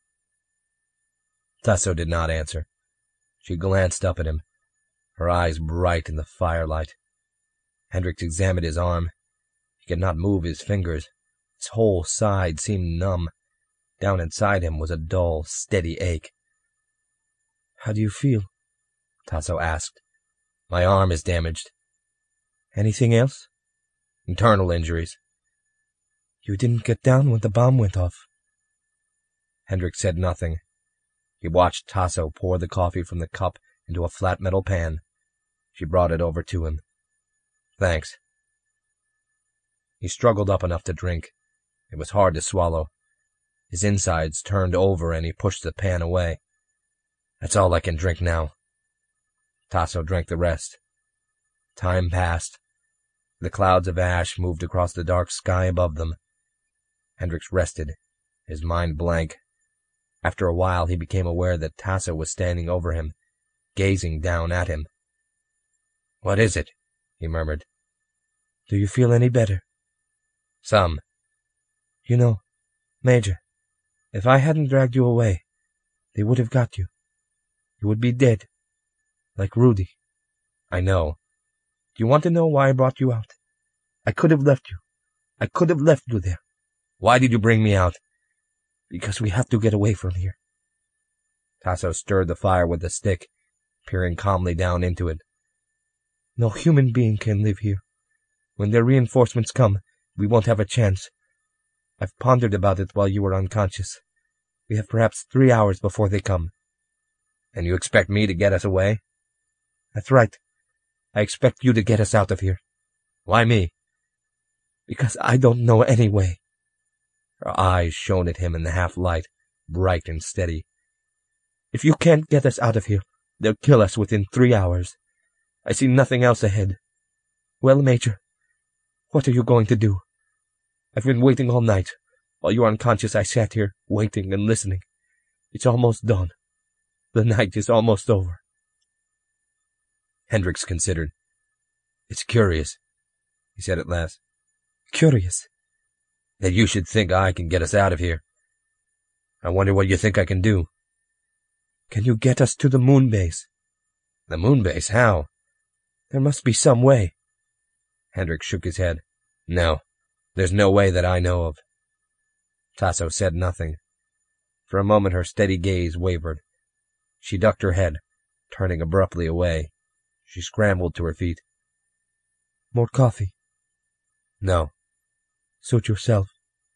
Tasso did not answer. She glanced up at him, her eyes bright in the firelight. Hendricks examined his arm. He could not move his fingers. His whole side seemed numb. Down inside him was a dull, steady ache. "How do you feel?" Tasso asked. "My arm is damaged." "Anything else?" "Internal injuries." "You didn't get down when the bomb went off." Hendricks said nothing. He watched Tasso pour the coffee from the cup into a flat metal pan. She brought it over to him. "Thanks." He struggled up enough to drink. It was hard to swallow. His insides turned over and he pushed the pan away. "That's all I can drink now." Tasso drank the rest. Time passed. The clouds of ash moved across the dark sky above them. Hendricks rested, his mind blank. After a while he became aware that Tasso was standing over him, gazing down at him. "What is it?" he murmured. "Do you feel any better?" "Some." "You know, Major, if I hadn't dragged you away, they would have got you. You would be dead. Like Rudy." "I know." "Do you want to know why I brought you out? I could have left you. I could have left you there." "Why did you bring me out?" "Because we have to get away from here." Tasso stirred the fire with a stick, peering calmly down into it. "No human being can live here. When their reinforcements come, we won't have a chance. I've pondered about it while you were unconscious. We have perhaps three hours before they come." "And you expect me to get us away?" "That's right. I expect you to get us out of here." "Why me?" "Because I don't know any way." Her eyes shone at him in the half-light, bright and steady. "If you can't get us out of here, they'll kill us within three hours. I see nothing else ahead. Well, Major, what are you going to do? I've been waiting all night. While you were unconscious, I sat here, waiting and listening. It's almost dawn. The night is almost over." Hendricks considered. "It's curious," he said at last. "Curious?" "That you should think I can get us out of here. I wonder what you think I can do." "Can you get us to the moon base?" "The moon base? How?" "There must be some way." Hendricks shook his head. "No, there's no way that I know of." Tasso said nothing. For a moment her steady gaze wavered. She ducked her head, turning abruptly away. She scrambled to her feet. "More coffee?" "No." "Suit yourself."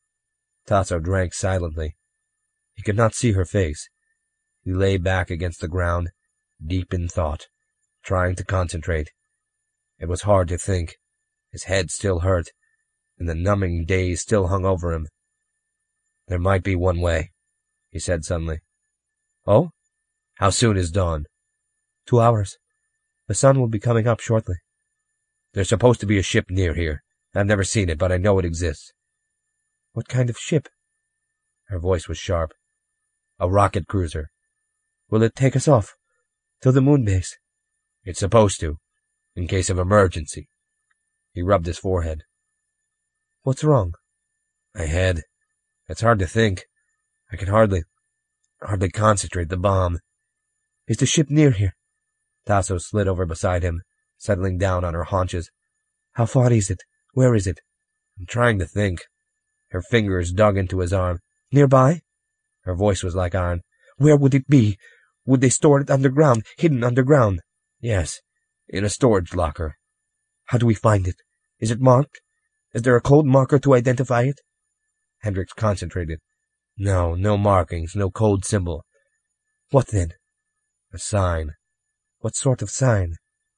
Tasso drank silently. He could not see her face. He lay back against the ground, deep in thought, trying to concentrate. It was hard to think. His head still hurt, and the numbing daze still hung over him. "There might be one way," he said suddenly. "Oh? How soon is dawn?" "Two hours. The sun will be coming up shortly." "There's supposed to be a ship near here. I've never seen it, but I know it exists." "What kind of ship?" Her voice was sharp. "A rocket cruiser." "Will it take us off? To the moon base?" "It's supposed to, in case of emergency." He rubbed his forehead. "What's wrong?" "My head. It's hard to think. I can hardly, hardly concentrate. The bomb." "Is the ship near here?" Tasso slid over beside him, settling down on her haunches. "How far is it? Where is it?" "I'm trying to think." Her fingers dug into his arm. "Nearby?" Her voice was like iron. "Where would it be? Would they store it underground, hidden underground?" "Yes, in a storage locker." "How do we find it? Is it marked? Is there a code marker to identify it?" Hendricks concentrated. "No, no markings, no code symbol." "What then?" "A sign." "What sort of sign?"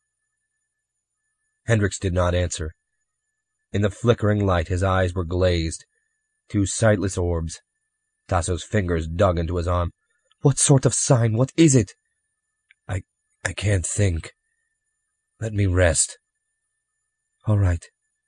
Hendricks did not answer. In the flickering light his eyes were glazed, two sightless orbs. Tasso's fingers dug into his arm. "What sort of sign? What is it?" I, I can't think. Let me rest." "All right."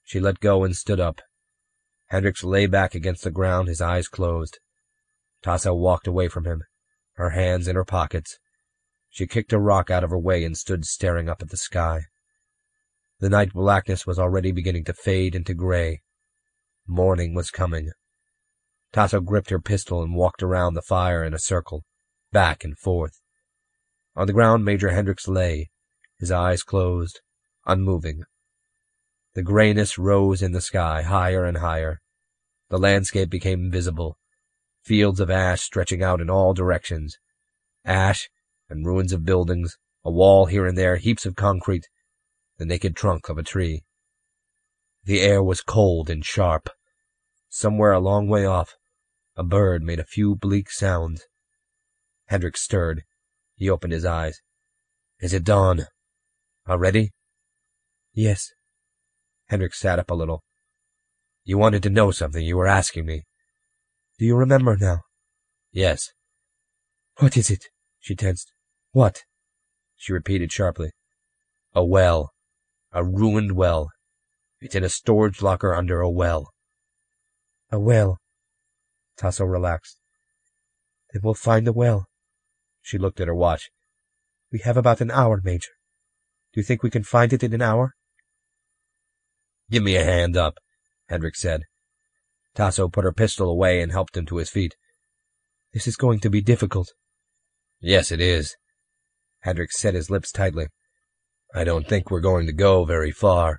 She let go and stood up. Hendricks lay back against the ground, his eyes closed. Tasso walked away from him, her hands in her pockets. She kicked a rock out of her way and stood staring up at the sky. The night blackness was already beginning to fade into gray. Morning was coming. Tasso gripped her pistol and walked around the fire in a circle, back and forth. On the ground Major Hendricks lay, his eyes closed, unmoving. The grayness rose in the sky, higher and higher. The landscape became visible, fields of ash stretching out in all directions. Ash and ruins of buildings, a wall here and there, heaps of concrete, the naked trunk of a tree. The air was cold and sharp. Somewhere a long way off, a bird made a few bleak sounds. Hendricks stirred. He opened his eyes. Is it dawn? Already? Yes. Hendricks sat up a little. You wanted to know something. You were asking me. Do you remember now? Yes. What is it? She tensed. What? She repeated sharply. A well. A ruined well. It's in a storage locker under a well. A well. Tasso relaxed. Then we'll find the well. She looked at her watch. We have about an hour, Major. Do you think we can find it in an hour? Give me a hand up, Hendricks said. Tasso put her pistol away and helped him to his feet. This is going to be difficult. Yes, it is. Hendricks set his lips tightly. I don't think we're going to go very far.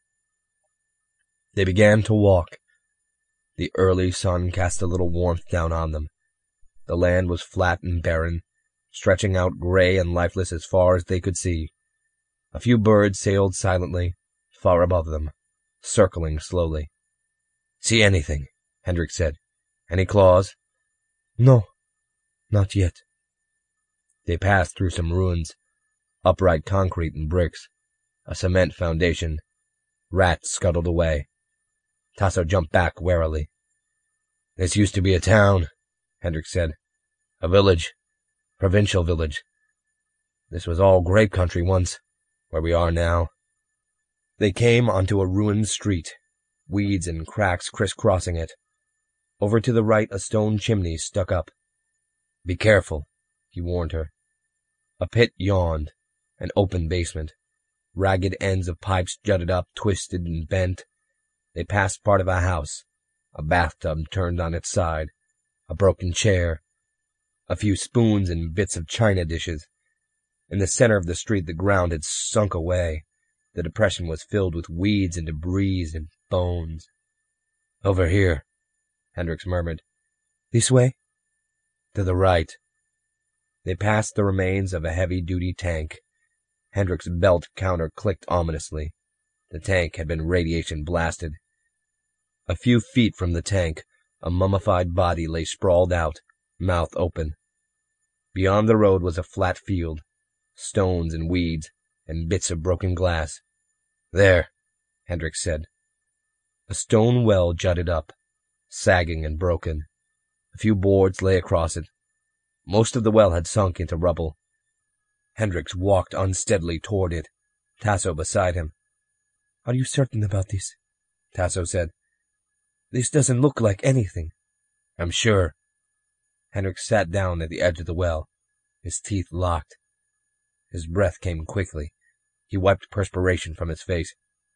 They began to walk. The early sun cast a little warmth down on them. The land was flat and barren, stretching out gray and lifeless as far as they could see. A few birds sailed silently, far above them, circling slowly. See anything? Hendricks said. Any claws? No, not yet. They passed through some ruins, upright concrete and bricks, a cement foundation. Rats scuttled away. Tasso jumped back warily. This used to be a town, Hendricks said. A village. Provincial village. This was all grape country once, where we are now. They came onto a ruined street, weeds and cracks crisscrossing it. Over to the right a stone chimney stuck up. Be careful, he warned her. A pit yawned, an open basement. Ragged ends of pipes jutted up, twisted and bent. They passed part of a house, a bathtub turned on its side, a broken chair, a few spoons and bits of china dishes. In the center of the street the ground had sunk away. The depression was filled with weeds and debris and bones. Over here, Hendricks murmured. This way? To the right. They passed the remains of a heavy-duty tank. Hendricks' belt counter clicked ominously. The tank had been radiation blasted. A few feet from the tank, a mummified body lay sprawled out, mouth open. Beyond the road was a flat field, stones and weeds, and bits of broken glass. There, Hendricks said. A stone well jutted up, sagging and broken. A few boards lay across it. Most of the well had sunk into rubble. Hendricks walked unsteadily toward it, Tasso beside him. Are you certain about this? Tasso said. This doesn't look like anything. I'm sure. Hendricks sat down at the edge of the well, his teeth locked. His breath came quickly. He wiped perspiration from his face.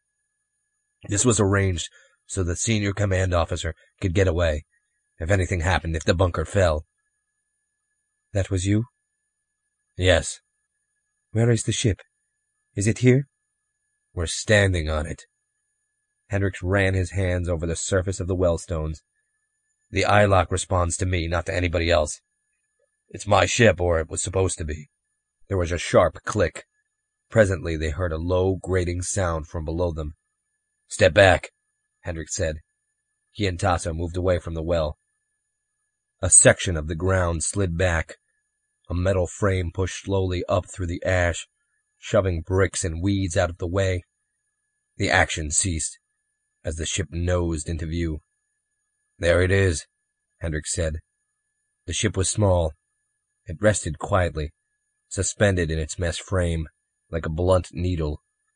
This was arranged so the senior command officer could get away, if anything happened, if the bunker fell. That was you? Yes. Where is the ship? Is it here? We're standing on it. Hendricks ran his hands over the surface of the well stones. The eyelock responds to me, not to anybody else. It's my ship, or it was supposed to be. There was a sharp click. Presently they heard a low, grating sound from below them. Step back, Hendricks said. He and Tasso moved away from the well. A section of the ground slid back. A metal frame pushed slowly up through the ash, shoving bricks and weeds out of the way. The action ceased as the ship nosed into view. There it is, Hendricks said. The ship was small. It rested quietly, suspended in its mesh frame, like a blunt needle.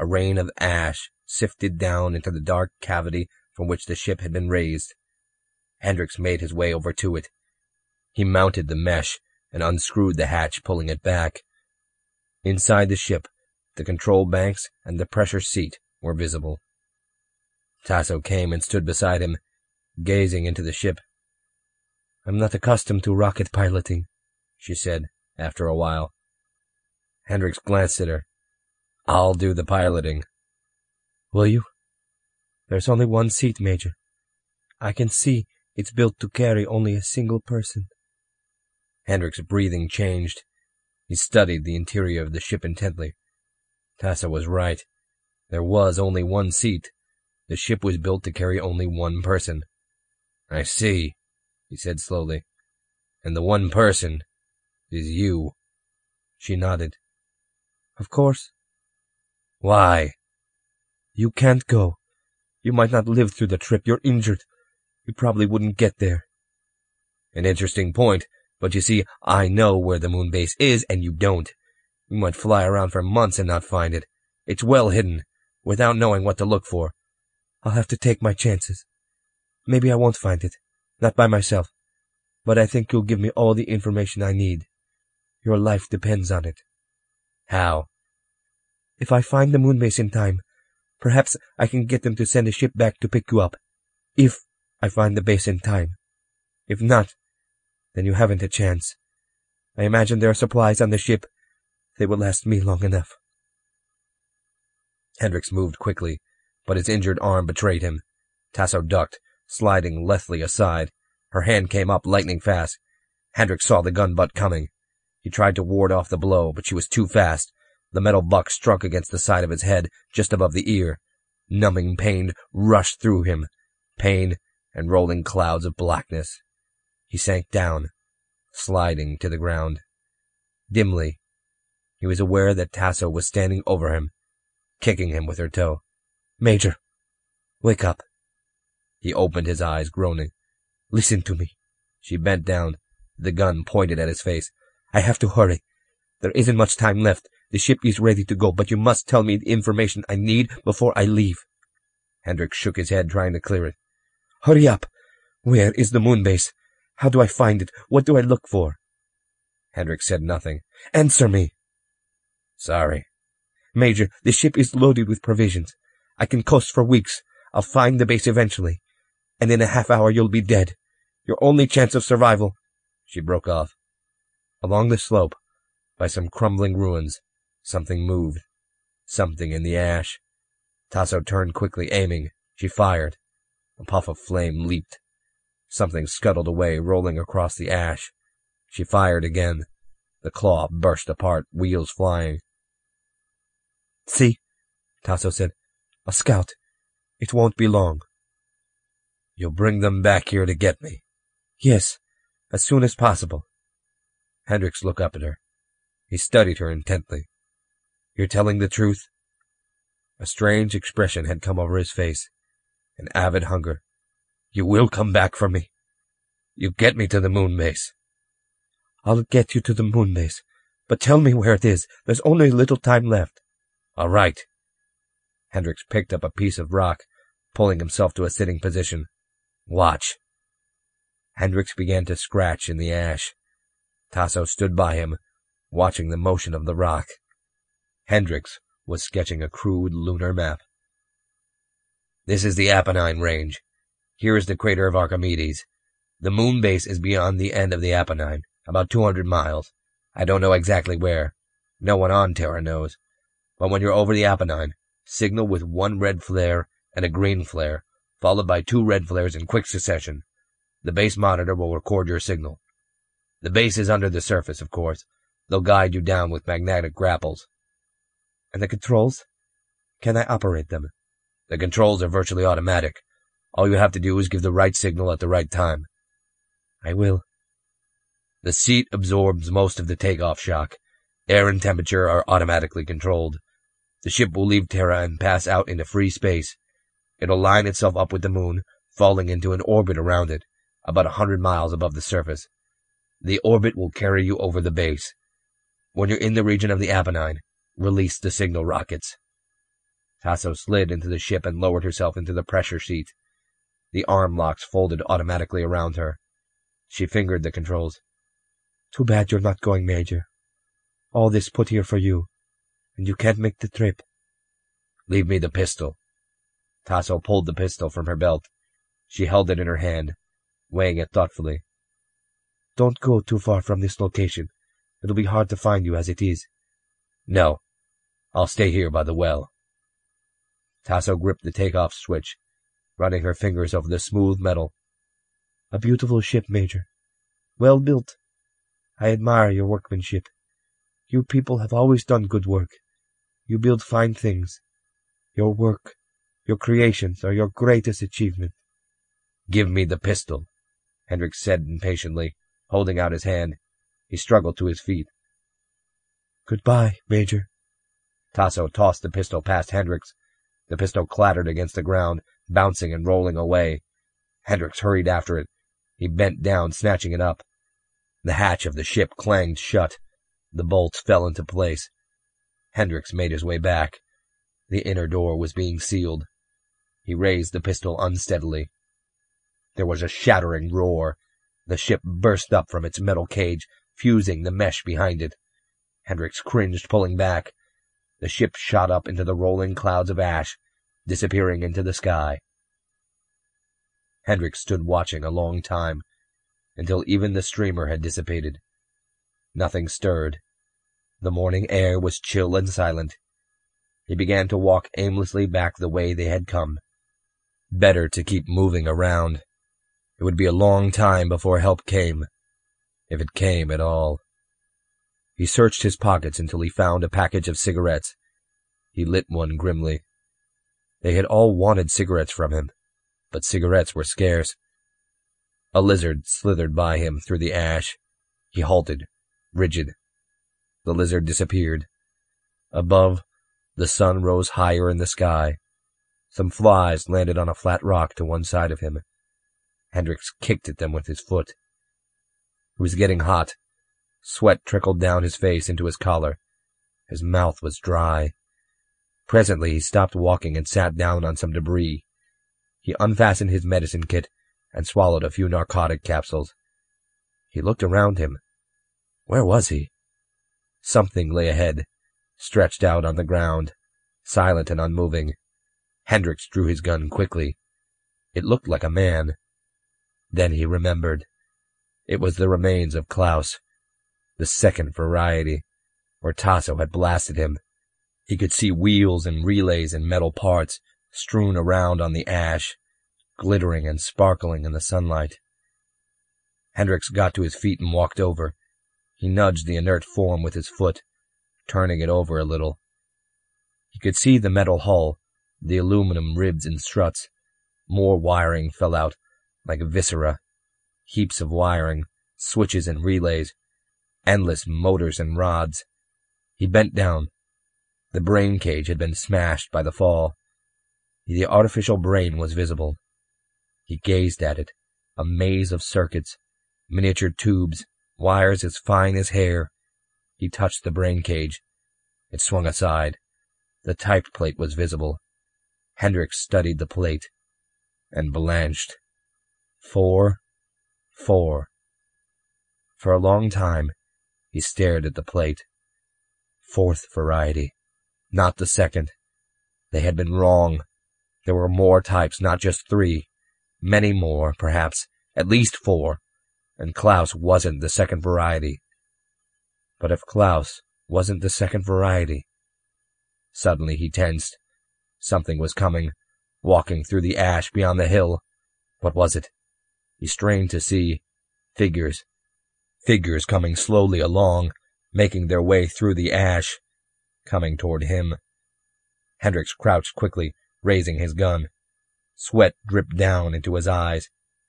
A rain of ash sifted down into the dark cavity from which the ship had been raised. Hendricks made his way over to it. He mounted the mesh and unscrewed the hatch, pulling it back. Inside the ship, the control banks and the pressure seat were visible. Tasso came and stood beside him, gazing into the ship. "I'm not accustomed to rocket piloting," she said, after a while. Hendricks glanced at her. "I'll do the piloting." "Will you?" "There's only one seat, Major. I can see it's built to carry only a single person." Hendricks' breathing changed. He studied the interior of the ship intently. Tasso was right. There was only one seat. The ship was built to carry only one person. "I see," he said slowly. "And the one person is you." She nodded. "Of course." "Why?" "You can't go. You might not live through the trip. You're injured. You probably wouldn't get there." "An interesting point, but you see, I know where the moon base is, and you don't. You might fly around for months and not find it. It's well hidden, without knowing what to look for." "I'll have to take my chances. Maybe I won't find it, not by myself, but I think you'll give me all the information I need. Your life depends on it." "How?" "If I find the moon base in time, perhaps I can get them to send a ship back to pick you up. If I find the base in time. If not, then you haven't a chance. I imagine there are supplies on the ship. They will last me long enough." Hendricks moved quickly, but his injured arm betrayed him. Tasso ducked, sliding lithely aside. Her hand came up lightning fast. Hendricks saw the gun butt coming. He tried to ward off the blow, but she was too fast. The metal buck struck against the side of his head, just above the ear. Numbing pain rushed through him. Pain and rolling clouds of blackness. He sank down, sliding to the ground. Dimly, he was aware that Tasso was standing over him, kicking him with her toe. "Major, wake up." He opened his eyes, groaning. "Listen to me." She bent down, the gun pointed at his face. "I have to hurry. There isn't much time left. The ship is ready to go, but you must tell me the information I need before I leave." Hendricks shook his head, trying to clear it. "Hurry up. Where is the moon base? How do I find it? What do I look for?" Hendricks said nothing. "Answer me." "Sorry." "Major, the ship is loaded with provisions. I can coast for weeks. I'll find the base eventually. And in a half hour you'll be dead. Your only chance of survival—" She broke off. Along the slope, by some crumbling ruins, something moved. Something in the ash. Tasso turned quickly, aiming. She fired. A puff of flame leaped. Something scuttled away, rolling across the ash. She fired again. The claw burst apart, wheels flying. "See," Tasso said. "A scout. It won't be long." "You'll bring them back here to get me?" "Yes, as soon as possible." Hendricks looked up at her. He studied her intently. "You're telling the truth?" A strange expression had come over his face, an avid hunger. "You will come back for me? You get me to the moon base?" "I'll get you to the moon base, but tell me where it is. There's only a little time left." "All right." Hendricks picked up a piece of rock, pulling himself to a sitting position. "Watch." Hendricks began to scratch in the ash. Tasso stood by him, watching the motion of the rock. Hendricks was sketching a crude lunar map. "This is the Apennine Range. Here is the crater of Archimedes. The moon base is beyond the end of the Apennine, about two hundred miles. I don't know exactly where. No one on Terra knows. But when you're over the Apennine, signal with one red flare and a green flare, followed by two red flares in quick succession. The base monitor will record your signal. The base is under the surface, of course. They'll guide you down with magnetic grapples." "And the controls? Can I operate them?" "The controls are virtually automatic. All you have to do is give the right signal at the right time." "I will." "The seat absorbs most of the takeoff shock. Air and temperature are automatically controlled. The ship will leave Terra and pass out into free space. It'll line itself up with the moon, falling into an orbit around it, about a hundred miles above the surface. The orbit will carry you over the base. When you're in the region of the Apennine, release the signal rockets." Tasso slid into the ship and lowered herself into the pressure seat. The arm locks folded automatically around her. She fingered the controls. Too bad you're not going, Major. All this put here for you, and you can't make the trip. Leave me the pistol. Tasso pulled the pistol from her belt. She held it in her hand, weighing it thoughtfully. Don't go too far from this location. It'll be hard to find you as it is. No, I'll stay here by the well. Tasso gripped the takeoff switch, running her fingers over the smooth metal. A beautiful ship, Major. Well built. I admire your workmanship. You people have always done good work. You build fine things. Your work, your creations are your greatest achievement. Give me the pistol, Hendricks said impatiently, holding out his hand. He struggled to his feet. Goodbye, Major. Tasso tossed the pistol past Hendricks. The pistol clattered against the ground, bouncing and rolling away. Hendricks hurried after it. He bent down, snatching it up. The hatch of the ship clanged shut. The bolts fell into place. Hendricks made his way back. The inner door was being sealed. He raised the pistol unsteadily. There was a shattering roar. The ship burst up from its metal cage, fusing the mesh behind it. Hendricks cringed, pulling back. The ship shot up into the rolling clouds of ash, disappearing into the sky. Hendricks stood watching a long time, until even the streamer had dissipated. Nothing stirred. The morning air was chill and silent. He began to walk aimlessly back the way they had come. Better to keep moving around. It would be a long time before help came, if it came at all. He searched his pockets until he found a package of cigarettes. He lit one grimly. They had all wanted cigarettes from him, but cigarettes were scarce. A lizard slithered by him through the ash. He halted, rigid. The lizard disappeared. Above, the sun rose higher in the sky. Some flies landed on a flat rock to one side of him. Hendricks kicked at them with his foot. It was getting hot. Sweat trickled down his face into his collar. His mouth was dry. Presently he stopped walking and sat down on some debris. He unfastened his medicine kit and swallowed a few narcotic capsules. He looked around him. Where was he? Something lay ahead, stretched out on the ground, silent and unmoving. Hendricks drew his gun quickly. It looked like a man. Then he remembered. It was the remains of Klaus, the second variety, where Tasso had blasted him. He could see wheels and relays and metal parts strewn around on the ash, glittering and sparkling in the sunlight. Hendricks got to his feet and walked over. He nudged the inert form with his foot, turning it over a little. He could see the metal hull, the aluminum ribs and struts. More wiring fell out, like viscera. Heaps of wiring, switches and relays, endless motors and rods. He bent down. The brain cage had been smashed by the fall. The artificial brain was visible. He gazed at it, a maze of circuits, miniature tubes, wires as fine as hair. He touched the brain cage. It swung aside. The type plate was visible. Hendricks studied the plate, and blanched. Four, four. For a long time, he stared at the plate. Fourth variety, not the second. They had been wrong. There were more types, not just three. Many more, perhaps, at least four. And Klaus wasn't the second variety. But if Klaus wasn't the second variety... Suddenly he tensed. Something was coming, walking through the ash beyond the hill. What was it? He strained to see. Figures. Figures coming slowly along, making their way through the ash, coming toward him. Hendricks crouched quickly, raising his gun. Sweat dripped down into his eyes.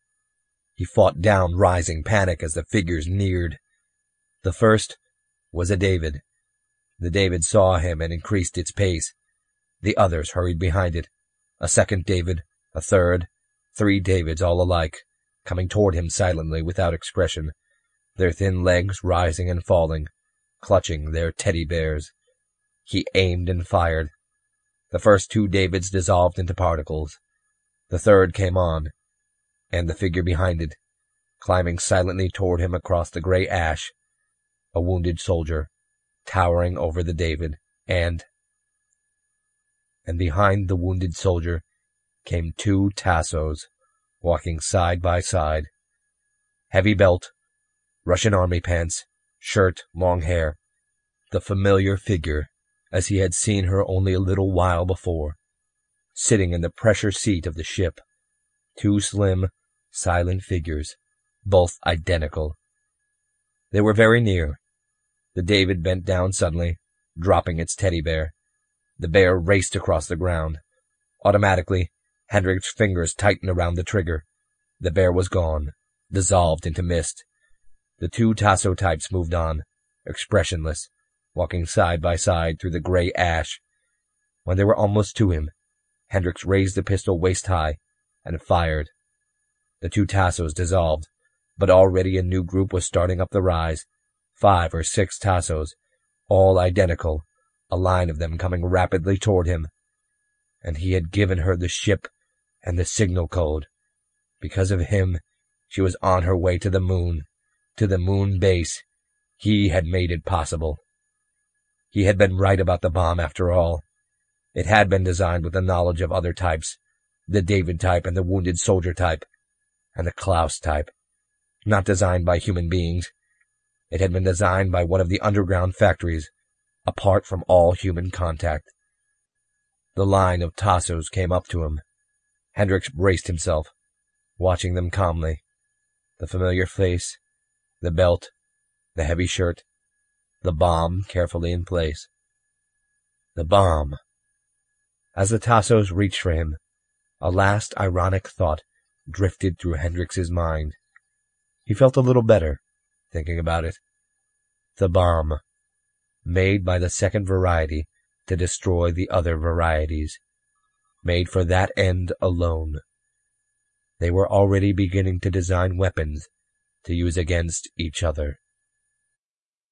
He fought down rising panic as the figures neared. The first was a David. The David saw him and increased its pace. The others hurried behind it. A second David, a third, three Davids all alike, coming toward him silently without expression, their thin legs rising and falling, clutching their teddy bears. He aimed and fired. The first two Davids dissolved into particles. The third came on, and the figure behind it, climbing silently toward him across the gray ash, a wounded soldier, towering over the David, and... And behind the wounded soldier came two Tassos, walking side by side. Heavy belt, Russian army pants, shirt, long hair. The familiar figure, as he had seen her only a little while before, sitting in the pressure seat of the ship. Two slim, silent figures, both identical. They were very near. The David bent down suddenly, dropping its teddy bear. The bear raced across the ground. Automatically, Hendricks' fingers tightened around the trigger. The bear was gone, dissolved into mist. The two Tasso types moved on, expressionless, walking side by side through the gray ash. When they were almost to him, Hendricks raised the pistol waist-high and fired. The two Tassos dissolved, but already a new group was starting up the rise. Five or six Tassos, all identical, a line of them coming rapidly toward him. And he had given her the ship and the signal code. Because of him, she was on her way to the moon, to the moon base. He had made it possible. He had been right about the bomb after all. It had been designed with the knowledge of other types, the David type and the wounded soldier type, and the Klaus type. Not designed by human beings. It had been designed by one of the underground factories, apart from all human contact. The line of Tassos came up to him. Hendricks braced himself, watching them calmly. The familiar face, the belt, the heavy shirt, the bomb carefully in place. The bomb. As the Tassos reached for him, a last ironic thought drifted through Hendricks' mind. He felt a little better, thinking about it. The bomb, made by the second variety to destroy the other varieties, made for that end alone. They were already beginning to design weapons to use against each other.